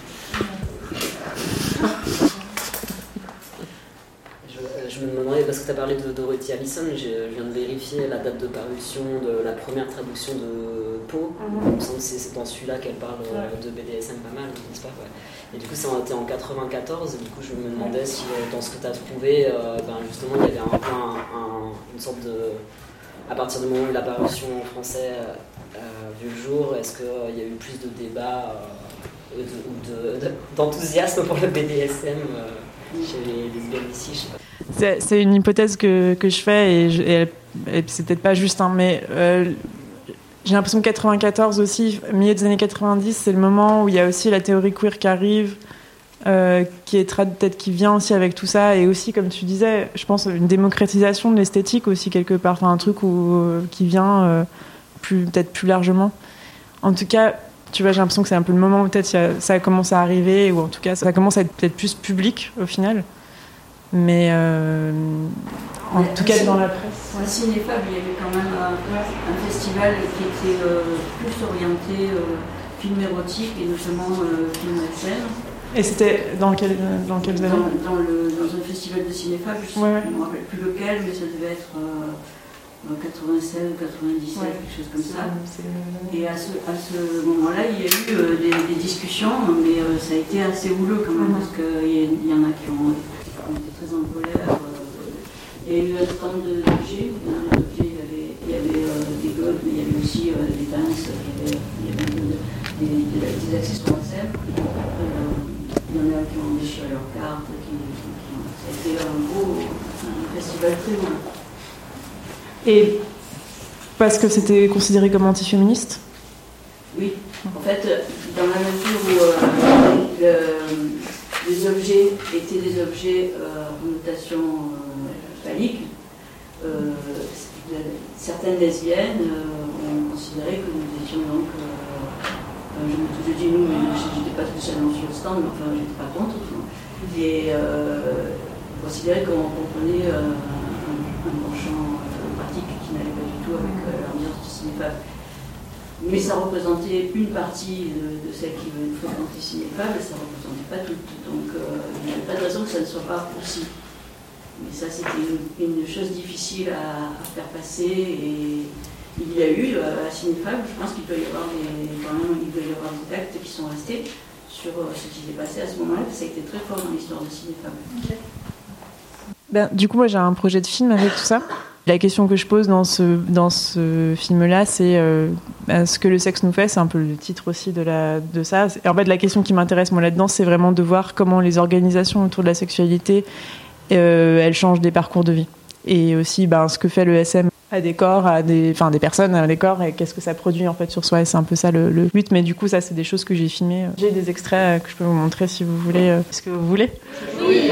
Je me demanderais, parce que tu as parlé de Dorothy Allison, je viens de vérifier la date de parution de la première traduction de Poe. Il me semble que c'est dans celui-là qu'elle parle de BDSM pas mal, n'est-ce pas? Ouais. Et du coup, ça a été en 94, et du coup, je me demandais si dans ce que tu as trouvé, justement, il y avait un peu une sorte de. À partir du moment où la parution en français vu le jour, est-ce qu'il y a eu plus de débats ou d'enthousiasme pour le BDSM chez les lesbiennes ici, je sais pas. C'est une hypothèse que je fais et c'est peut-être pas juste, hein, mais j'ai l'impression que 94 aussi, milieu des années 90, c'est le moment où il y a aussi la théorie queer qui arrive, qui est peut-être qui vient aussi avec tout ça, et aussi comme tu disais, je pense une démocratisation de l'esthétique aussi quelque part, enfin un truc qui vient peut-être plus largement. En tout cas, tu vois, j'ai l'impression que c'est un peu le moment où peut-être ça commence à arriver, ou en tout cas ça commence à être peut-être plus public au final. Mais en tout cas dans la presse. À Cinéfab, il y avait quand même un festival qui était plus orienté film érotique et notamment film SM. Et c'était dans quel années dans un festival de Cinéfab, je ne me rappelle plus lequel, mais ça devait être 96 ou 97, quelque chose comme ça. Et à ce moment-là, il y a eu des discussions, mais ça a été assez houleux quand même, parce qu'il y en a qui ont été très en colère. Il y a eu un stand d'objets, dans les objets, il y avait des godes, mais il y avait aussi des pinces, il y avait des accessoires SM. Il y en a qui ont déchiré leurs cartes, ça a été un festival très loin. Et parce que c'était considéré comme antiféministe? Oui, en fait, dans la mesure où les objets étaient des objets en notation phallique, certaines lesbiennes ont considéré que nous étions donc, je dis nous, mais je n'étais pas spécialement sur le stand, mais enfin, je n'étais pas contre, et considéraient qu'on comprenait un penchant pratique qui n'allait pas du tout avec l'ambiance du Cinéfab. Mais ça représentait une partie de celles qui venaient fréquenter Cinéfab, et ça ne représentait pas toutes. Donc il n'y avait pas de raison que ça ne soit pas aussi. Mais ça, c'était une chose difficile à faire passer. Et il y a eu à Cinéfab, je pense qu'il doit y avoir des actes qui sont restés sur ce qui s'est passé à ce moment-là, parce que ça a été très fort dans l'histoire de Cinéfab. Okay. Du coup, moi, j'ai un projet de film avec tout ça. La question que je pose dans ce film-là, c'est ce que le sexe nous fait. C'est un peu le titre aussi de ça. Et en fait, la question qui m'intéresse, moi, là-dedans, c'est vraiment de voir comment les organisations autour de la sexualité, elles changent des parcours de vie. Et aussi, ce que fait le SM à des corps, à des personnes à des corps, et qu'est-ce que ça produit, en fait, sur soi. Et c'est un peu ça, le but. Mais du coup, ça, c'est des choses que j'ai filmées. J'ai des extraits que je peux vous montrer si vous voulez. Est-ce que vous voulez ? Oui.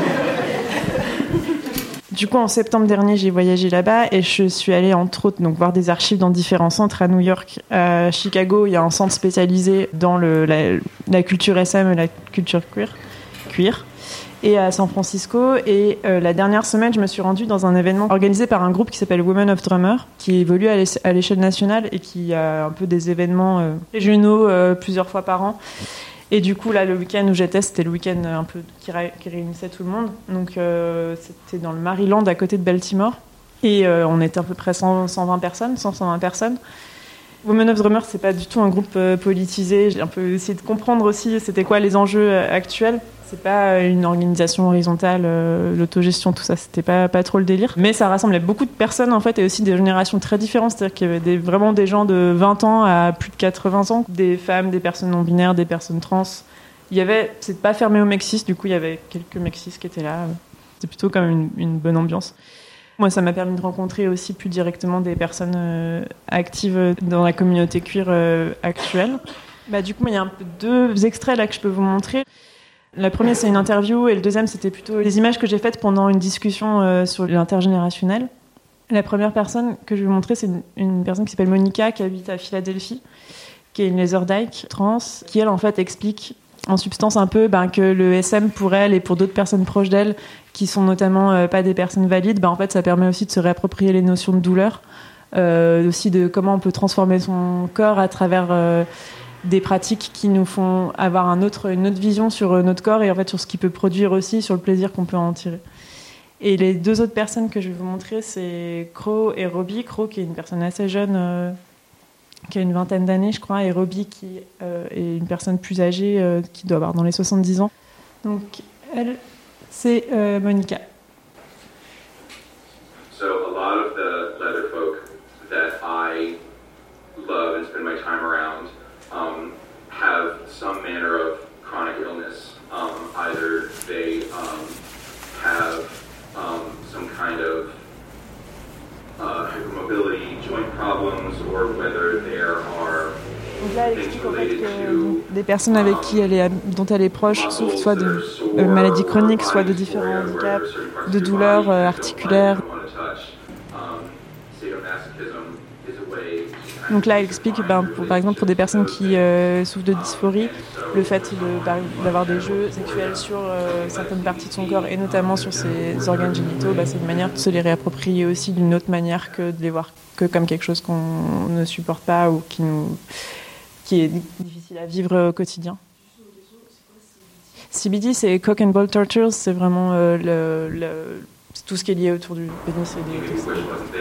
Du coup, en septembre dernier, j'ai voyagé là-bas et je suis allée, entre autres, voir des archives dans différents centres à New York. À Chicago, il y a un centre spécialisé dans la culture SM et la culture queer. Et à San Francisco. Et la dernière semaine, je me suis rendue dans un événement organisé par un groupe qui s'appelle Women of Drummers, qui évolue à l'échelle nationale et qui a un peu des événements régionaux plusieurs fois par an. Et du coup, là, le week-end où j'étais, c'était le week-end un peu qui réunissait tout le monde. Donc, c'était dans le Maryland, à côté de Baltimore. Et on était à peu près 120 personnes, 120 personnes. Women of Drummers, c'est pas du tout un groupe politisé. J'ai un peu essayé de comprendre aussi c'était quoi les enjeux actuels. C'est pas une organisation horizontale, l'autogestion, tout ça, c'était pas trop le délire. Mais ça rassemblait beaucoup de personnes, en fait, et aussi des générations très différentes. C'est-à-dire qu'il y avait vraiment des gens de 20 ans à plus de 80 ans, des femmes, des personnes non-binaires, des personnes trans. C'est pas fermé aux mexis, du coup, il y avait quelques mexis qui étaient là. C'était plutôt comme une bonne ambiance. Moi, ça m'a permis de rencontrer aussi plus directement des personnes actives dans la communauté queer actuelle. Du coup, il y a un peu 2 extraits là que je peux vous montrer. La première, c'est une interview, et le deuxième, c'était plutôt des images que j'ai faites pendant une discussion sur l'intergénérationnel. La première personne que je vais vous montrer, c'est une personne qui s'appelle Monica, qui habite à Philadelphie, qui est une Laserdyke trans, qui, elle, en fait, explique en substance un peu que le SM, pour elle et pour d'autres personnes proches d'elle, qui sont notamment pas des personnes valides, en fait, ça permet aussi de se réapproprier les notions de douleur, aussi de comment on peut transformer son corps à travers des pratiques qui nous font avoir une autre vision sur notre corps et en fait sur ce qu'il peut produire aussi, sur le plaisir qu'on peut en tirer. Et les deux autres personnes que je vais vous montrer, c'est Crow et Robbie. Crow qui est une personne assez jeune, qui a une vingtaine d'années je crois, et Robbie qui est une personne plus âgée qui doit avoir dans les 70 ans. Donc elle, c'est Monica. So a lot of the leather folk that I love and spend my time around have some manner of chronic illness. Either they have some kind of hypermobility, joint problems, or whether there are Donc là, elle explique en fait que des personnes avec qui dont elle est proche souffrent soit de maladies chroniques, soit de différents handicaps, de douleurs articulaires. Donc là, elle explique, par exemple, pour des personnes qui souffrent de dysphorie, le fait d'avoir des jeux sexuels sur certaines parties de son corps et notamment sur ses organes génitaux, c'est une manière de se les réapproprier aussi d'une autre manière que de les voir que comme quelque chose qu'on ne supporte pas ou qui est difficile à vivre au quotidien. CBD, c'est Cock and Ball Tortures, c'est vraiment tout ce qui est lié autour du pénis et des testicules.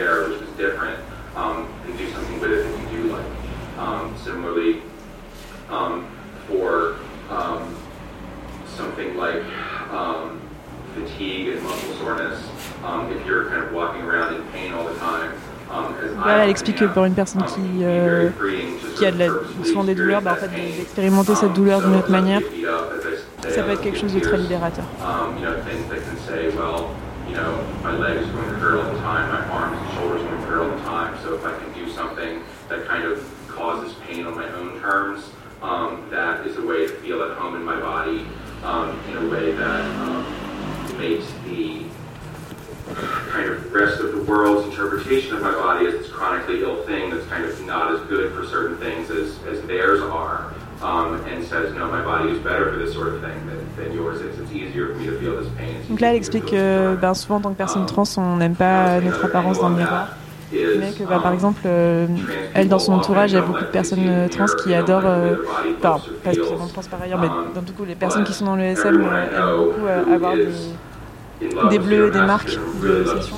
Similarly, for something like fatigue and muscle soreness, if you're kind of walking around in pain all the time. Voilà, elle explique que pour une personne qui a souvent des douleurs, en fait, d'expérimenter cette douleur d'une autre manière, ça peut être quelque chose de très libérateur. My legs are going to hurt all the time, my arms and shoulders are going to hurt all the time, so if I can do something that kind of causes pain on my own terms, that is a way to feel at home in my body, in a way that makes the kind of rest of the world's interpretation of my body as this chronically ill thing that's kind of not as good for certain things as theirs are, and says, no, my body is better for this sort of thing than yours is. It's easier for me to feel this pain. Donc là, elle explique que souvent, en tant que personne trans, on n'aime pas notre apparence dans le miroir. Mais que, par exemple, elle, dans son entourage, il y a beaucoup de personnes trans qui adorent, pas spécialement trans par ailleurs, mais du coup, les personnes qui sont dans le SM aiment beaucoup avoir des bleus et des marques de session.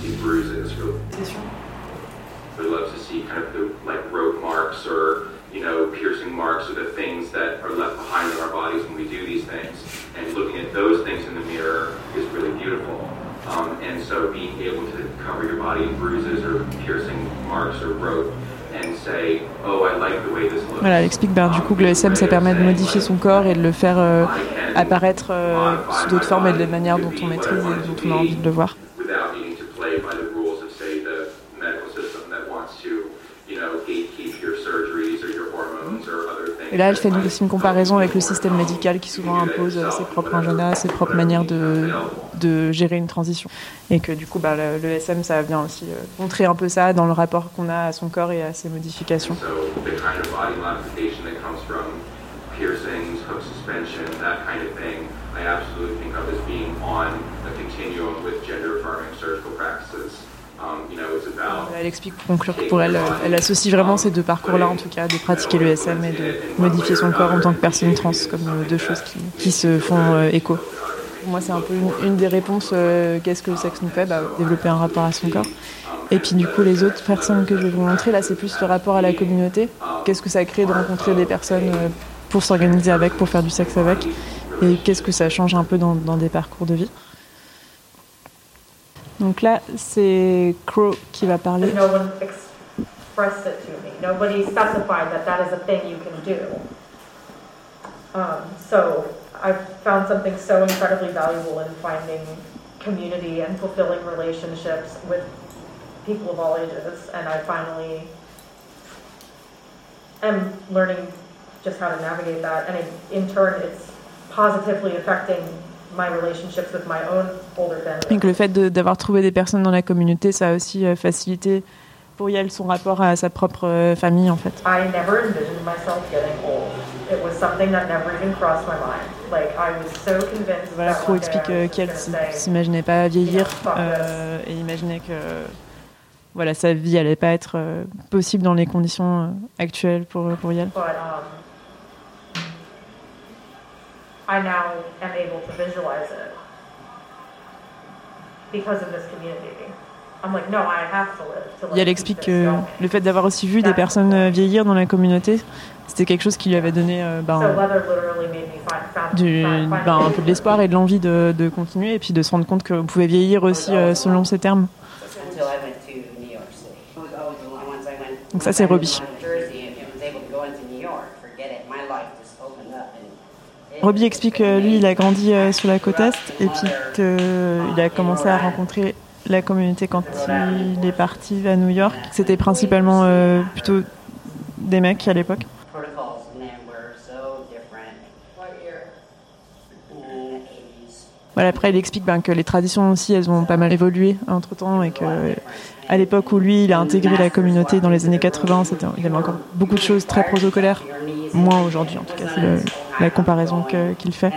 Piercing marks are the things that are left behind in our bodies when we do these things. And looking at those things in the mirror is really beautiful. And so being able to cover your body in bruises or piercing marks or rope and say, oh, I like the way this looks. Voilà, elle explique du coup que le SM, ça permet de modifier son corps et de le faire apparaître sous d'autres formes et de manière dont on maîtrise et dont on a envie de le voir. Et là, elle fait aussi une comparaison avec le système médical qui souvent impose ses propres agendas, ses propres manières de gérer une transition. Et que du coup, le SM, ça vient aussi montrer un peu ça dans le rapport qu'on a à son corps et à ses modifications. Elle explique pour conclure que pour elle, elle associe vraiment ces deux parcours-là, en tout cas, de pratiquer le SM et de modifier son corps en tant que personne trans, comme deux choses qui se font écho. Pour moi, c'est un peu une des réponses, qu'est-ce que le sexe nous fait, développer un rapport à son corps. Et puis du coup, les autres personnes que je vais vous montrer, là, c'est plus le rapport à la communauté. Qu'est-ce que ça crée de rencontrer des personnes pour s'organiser avec, pour faire du sexe avec, et qu'est-ce que ça change un peu dans des parcours de vie. Donc là, c'est Crow qui va parler. No one expressed it to me. Nobody specified that is a thing you can do. So I found something so incredibly valuable in finding community and fulfilling relationships with people of all ages, and I finally am learning just how to navigate that, and in turn, it's positively affecting my relationships with my own older family. Donc le fait d'avoir trouvé des personnes dans la communauté, ça a aussi facilité pour Yael son rapport à sa propre famille en fait. I never envisioned myself getting old. It was something that never even crossed my mind. Like I was so convinced. Voilà, Crow explique qu'elle s'imaginait pas vieillir et imaginait que voilà, sa vie allait pas être possible dans les conditions actuelles pour Yael. I now am able to visualize it because of this community. I'm like, no, I have to live. Et elle explique que le fait d'avoir aussi vu des personnes vieillir dans la communauté, c'était quelque chose qui lui avait donné un peu de l'espoir et de l'envie de continuer, et puis de se rendre compte qu'on pouvait vieillir aussi selon ces termes. Donc ça, c'est Robbie. Robbie explique que lui, il a grandi sur la côte Est, et puis qu'il a commencé à rencontrer la communauté quand il est parti à New York. C'était principalement plutôt des mecs à l'époque. Voilà, après, il explique que les traditions aussi, elles ont pas mal évolué entre-temps, et qu'à l'époque où lui, il a intégré la communauté dans les années 80, il y avait encore beaucoup de choses très protocolaires. Moins aujourd'hui, en tout cas, c'est la comparaison qu'il fait.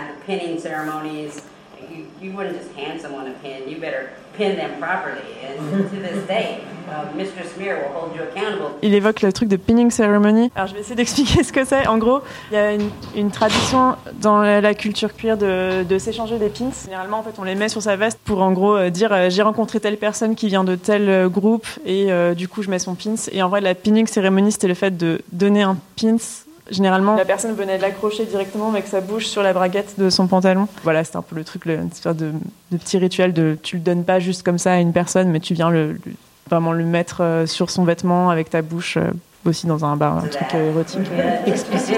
Il évoque le truc de pinning ceremony. Alors je vais essayer d'expliquer ce que c'est. En gros, il y a une tradition dans la culture queer de s'échanger des pins. Généralement, en fait, on les met sur sa veste pour en gros dire j'ai rencontré telle personne qui vient de tel groupe et du coup je mets son pins. Et en vrai, la pinning ceremony, c'était le fait de donner un pins. Généralement, la personne venait de l'accrocher directement avec sa bouche sur la braguette de son pantalon. Voilà, c'était un peu le truc, une sorte de petit rituel tu le donnes pas juste comme ça à une personne, mais tu viens vraiment le mettre sur son vêtement avec ta bouche, aussi dans un truc érotique explicite.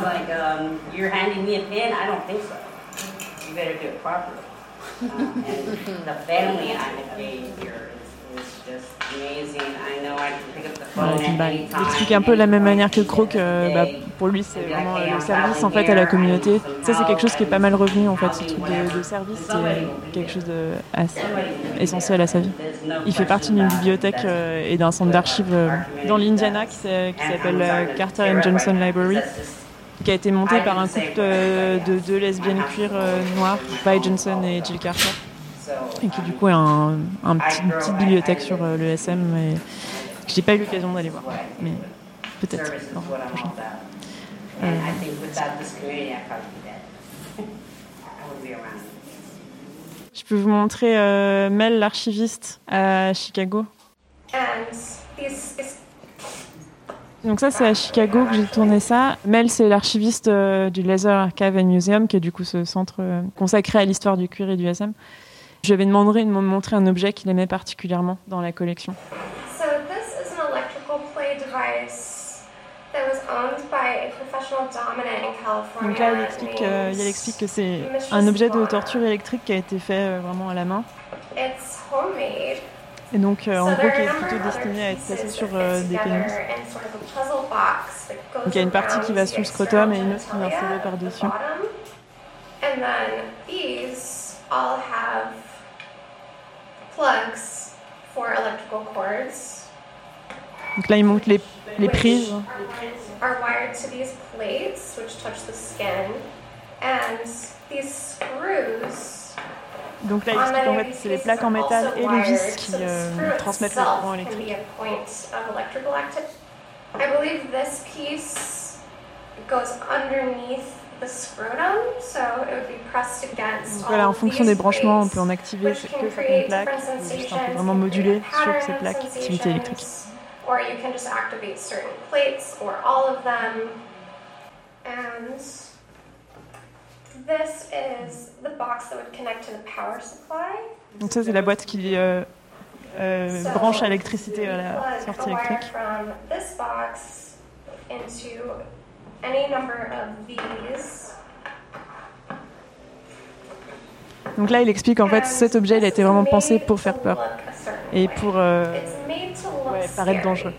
Voilà, il explique un peu de la même manière que Croc. Pour lui, c'est vraiment le service en fait à la communauté. Ça, c'est quelque chose qui est pas mal revenu en fait. Ce truc de service, c'est quelque chose d'assez essentiel à sa vie. Il fait partie d'une bibliothèque et d'un centre d'archives dans l'Indiana qui s'appelle Carter & Johnson Library, qui a été monté par un couple de deux lesbiennes queer noires, Vi Johnson et Jill Carter, et qui du coup est une petite bibliothèque sur le SM, et que j'ai pas eu l'occasion d'aller voir, mais peut-être dans la prochaine. Je peux vous montrer Mel, l'archiviste à Chicago. Donc ça, c'est à Chicago que j'ai tourné ça. Mel, c'est l'archiviste du Laser Archive and Museum, qui est du coup ce centre consacré à l'histoire du queer et du SM. Je lui avais demandé de me montrer un objet qu'il aimait particulièrement dans la collection. So this is an electrical play device that was owned by a professional dominant in California. Donc là, elle explique que c'est un objet de torture électrique qui a été fait vraiment à la main. It's homemade. Et donc, en gros, qui est plutôt destiné à être placé sur des pénis. Donc, il y a une partie qui va sous le scrotum et une autre qui va insérer par-dessus. And then these all have plugs for electrical cords. Donc là, il montre les prises. Are wired to these plates, which touch the skin, and these screws. Donc là, il explique en fait c'est les plaques en métal et les vis qui transmettent le courant électrique. I believe this piece goes underneath the scrotum, so it would be pressed against. Donc voilà, en fonction des branchements, on peut en activer que certaines plaques, juste un peu vraiment moduler sur ces plaques d'activité électrique. Or you can just activate certain plates or all of them. And this is the box that would connect to the power supply. Donc ça, c'est la boîte qui branche à l'électricité à la sortie électrique. From this box into any number of these. Donc là, il explique en fait cet objet, il a été vraiment pensé pour faire peur et pour paraître dangereux.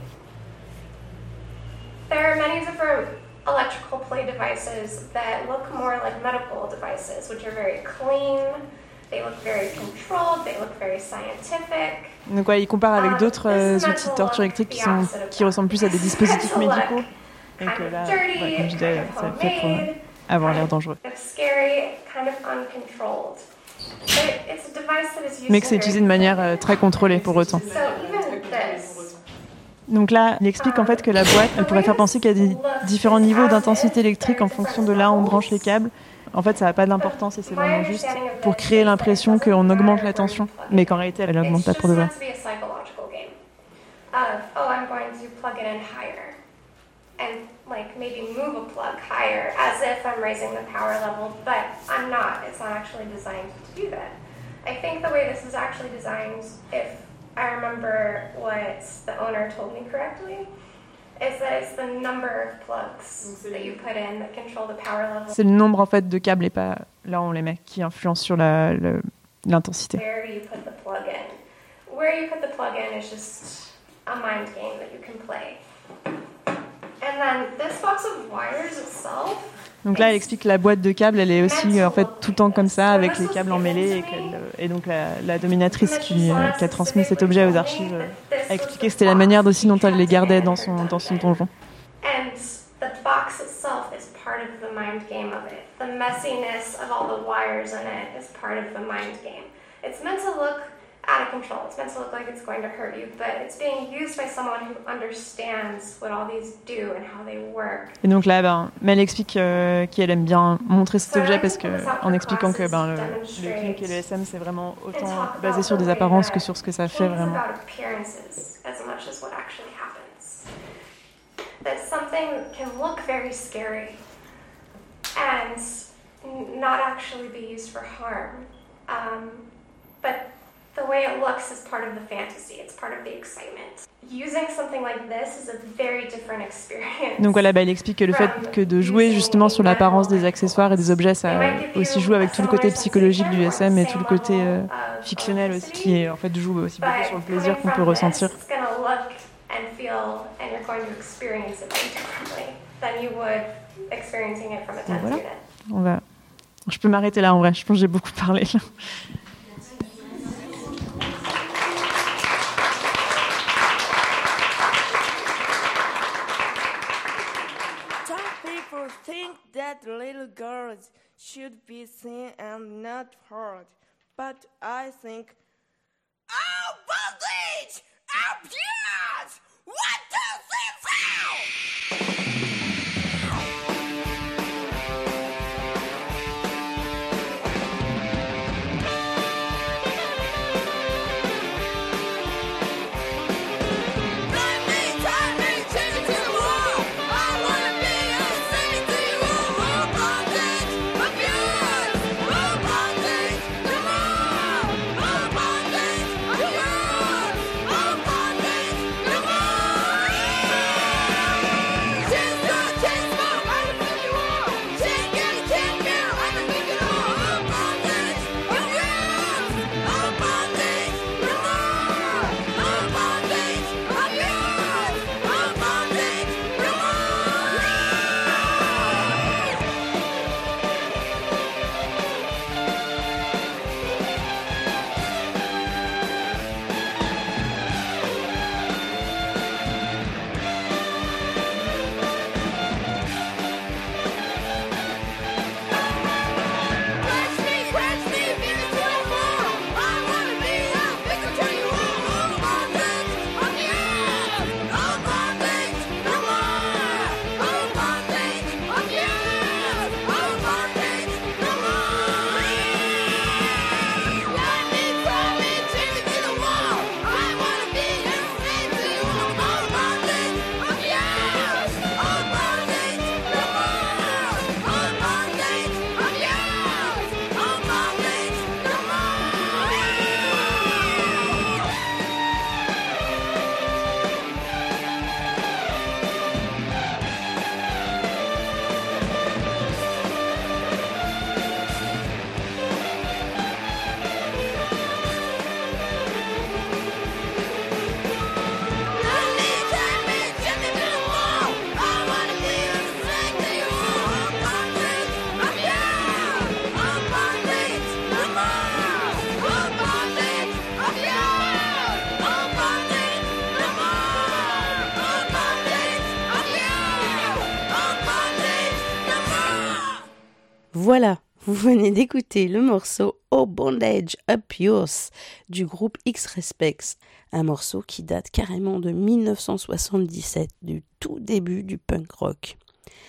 There are many different electrical play devices that look more like medical devices, which are very clean. They look very controlled. They look very scientific. Donc il compare avec d'autres outils de torture électrique qui ressemblent plus à des dispositifs médicaux, et que là, comme je disais, ça fait pour avoir l'air dangereux. Mais que c'est utilisé de manière très contrôlée pour autant. Donc là, il explique en fait que la boîte, elle pourrait faire penser qu'il y a des différents niveaux d'intensité électrique en fonction de là où on branche les câbles. En fait, ça n'a pas d'importance et c'est vraiment juste pour créer l'impression qu'on augmente la tension, mais qu'en réalité, elle n'augmente pas pour de vrai. I'm going to plug it in higher and like maybe move a plug higher as if I'm raising the power level, but I'm not. It's not actually designed to do that. I think the way this is actually designed, if I remember what the owner told me correctly, is that it's the number of plugs that you put in that control the power level. C'est le nombre en fait de câbles et pas là où on les met qui influence sur l'intensité. Where you put the plug in. Where you put the plug in is just a mind game that you can play. And then this box of wires itself. Donc là, elle explique que la boîte de câbles, elle est aussi en fait tout le temps comme ça, avec les câbles emmêlés, et donc la dominatrice qui a transmis cet objet aux archives a expliqué que c'était la manière aussi dont elle les gardait dans son donjon. And the box itself is part of the mind game of it. The messiness of all the wires in it is part of the mind game. It's meant to look out of control. It's meant to look like it's going to hurt you, but it's being used by someone who understands what all these do and how they work. Et donc là, mais elle explique qu'elle aime bien montrer cet objet parce que, en expliquant que le kink et le SM, c'est vraiment autant basé sur des apparences que sur ce que ça fait vraiment. That something can look very scary and not actually be used for harm, but the way it looks is part of the fantasy, it's part of the excitement. Using something like this is a very different experience. Donc voilà, elle explique que le fait que de jouer justement sur l'apparence des accessoires et des objets, ça aussi joue avec tout le côté psychologique du SM et tout le côté fictionnel aussi, qui est en fait joue aussi beaucoup sur le plaisir qu'on peut ressentir. It's going to look and feel, and you're going to experience it very differently than you would experiencing it from a 10th unit. Je peux m'arrêter là en vrai, je pense que j'ai beaucoup parlé là. Think that little girls should be seen and not heard, but I think, oh, bondage! Abuse! 1, 2, 3, 4! Voilà, vous venez d'écouter le morceau Oh Bondage Up Yours du groupe X-Respects, un morceau qui date carrément de 1977, du tout début du punk rock.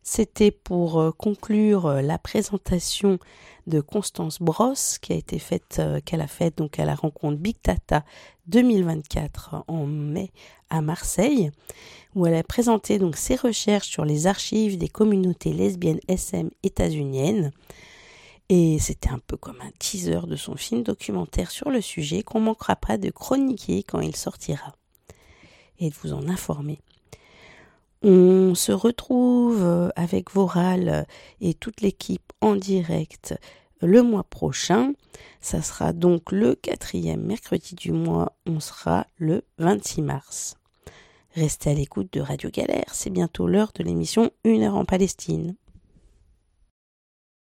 C'était pour conclure la présentation de Constance Brosse qu'elle a faite donc à la rencontre Big Data 2024 en mai à Marseille, où elle a présenté donc ses recherches sur les archives des communautés lesbiennes SM états-uniennes. Et c'était un peu comme un teaser de son film documentaire sur le sujet qu'on ne manquera pas de chroniquer quand il sortira et de vous en informer. On se retrouve avec Voral et toute l'équipe en direct le mois prochain. Ça sera donc le 4e mercredi du mois. On sera le 26 mars. Restez à l'écoute de Radio Galère. C'est bientôt l'heure de l'émission 1 heure en Palestine.